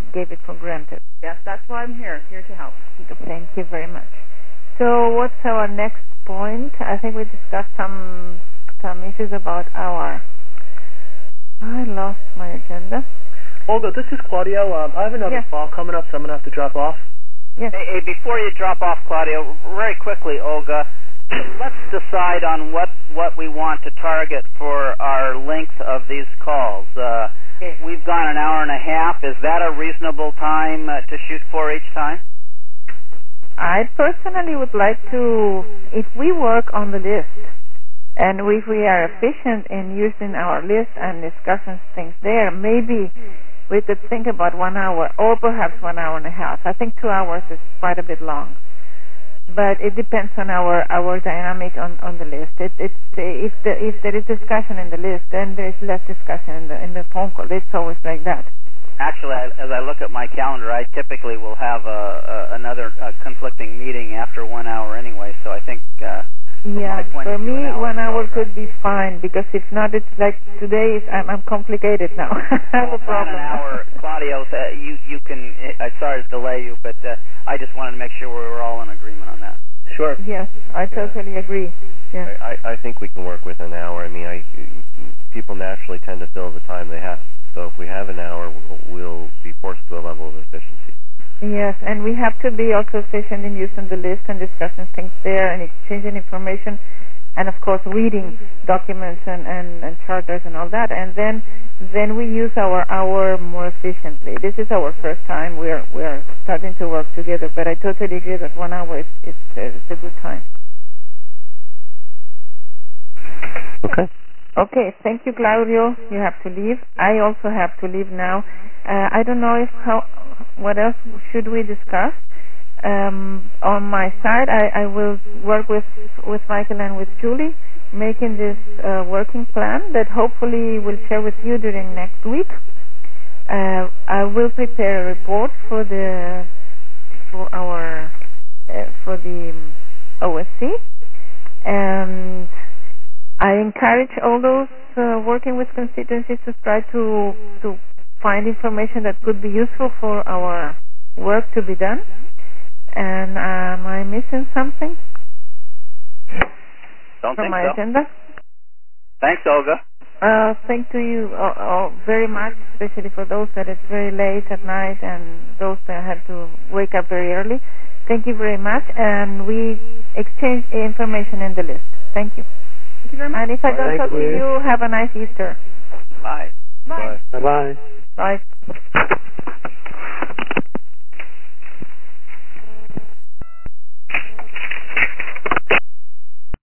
gave it for granted. Yes, that's why I'm here, here to help. Thank you very much. So what's our next point? I think we discussed some some issues about our... I lost my agenda. Olga, this is Claudio. Um, I have another Yes. call coming up, so I'm going to have to drop off. Yes. Hey, hey, before you drop off, Claudio, very quickly, Olga, let's decide on what, what we want to target for our length of these calls. Uh, Yes. We've gone an hour and a half. Is that a reasonable time uh, to shoot for each time? I personally would like to, if we work on the list, and if we are efficient in using our list and discussing things there, maybe we could think about one hour or perhaps one hour and a half. I think two hours is quite a bit long. But it depends on our, our dynamic on, on the list. It, it, if, the, if there is discussion in the list, then there is less discussion in the, in the phone call. It's always like that. Actually, I, as I look at my calendar, I typically will have a, a, another a conflicting meeting after one hour anyway, so I think... Uh, Yeah, for me, an hour one hour program. could be fine, because if not, it's like today, is, I'm, I'm complicated now. I have Well, a plan problem. an hour. Claudio, uh, you, you can... I'm sorry to delay you, but uh, I just wanted to make sure we were all in agreement on that. Sure. Yes, I totally agree. Yeah. I, I think we can work with an hour. I mean, I people naturally tend to fill the time they have. So if we have an hour, we'll, we'll be forced to a level of efficiency. Yes, and we have to be also efficient in using the list and discussing things there and exchanging information, and of course reading documents and, and, and charters and all that. And then then we use our hour more efficiently. This is our first time we're we're starting to work together, but I totally agree that one hour is is uh, it's a good time. Okay. Okay, thank you, Claudio. You have to leave. I also have to leave now. Uh, I don't know if how. What else should we discuss? Um, on my side, I, I will work with with Michael and with Julie, making this uh, working plan that hopefully we'll share with you during next week. Uh, I will prepare a report for the for our uh, for the O S C, and I encourage all those uh, working with constituencies to try to to find information that could be useful for our work to be done. And am I missing something Don't from think my so. agenda? Thanks, Olga. Uh, thank to you uh, uh, very much, especially for those that it's very late at night and those that have to wake up very early. Thank you very much, and we exchange information in the list. Thank you. Thank you very much. And if I don't Thank talk to you. you, have a nice Easter. Bye. Bye. Bye-bye. Bye.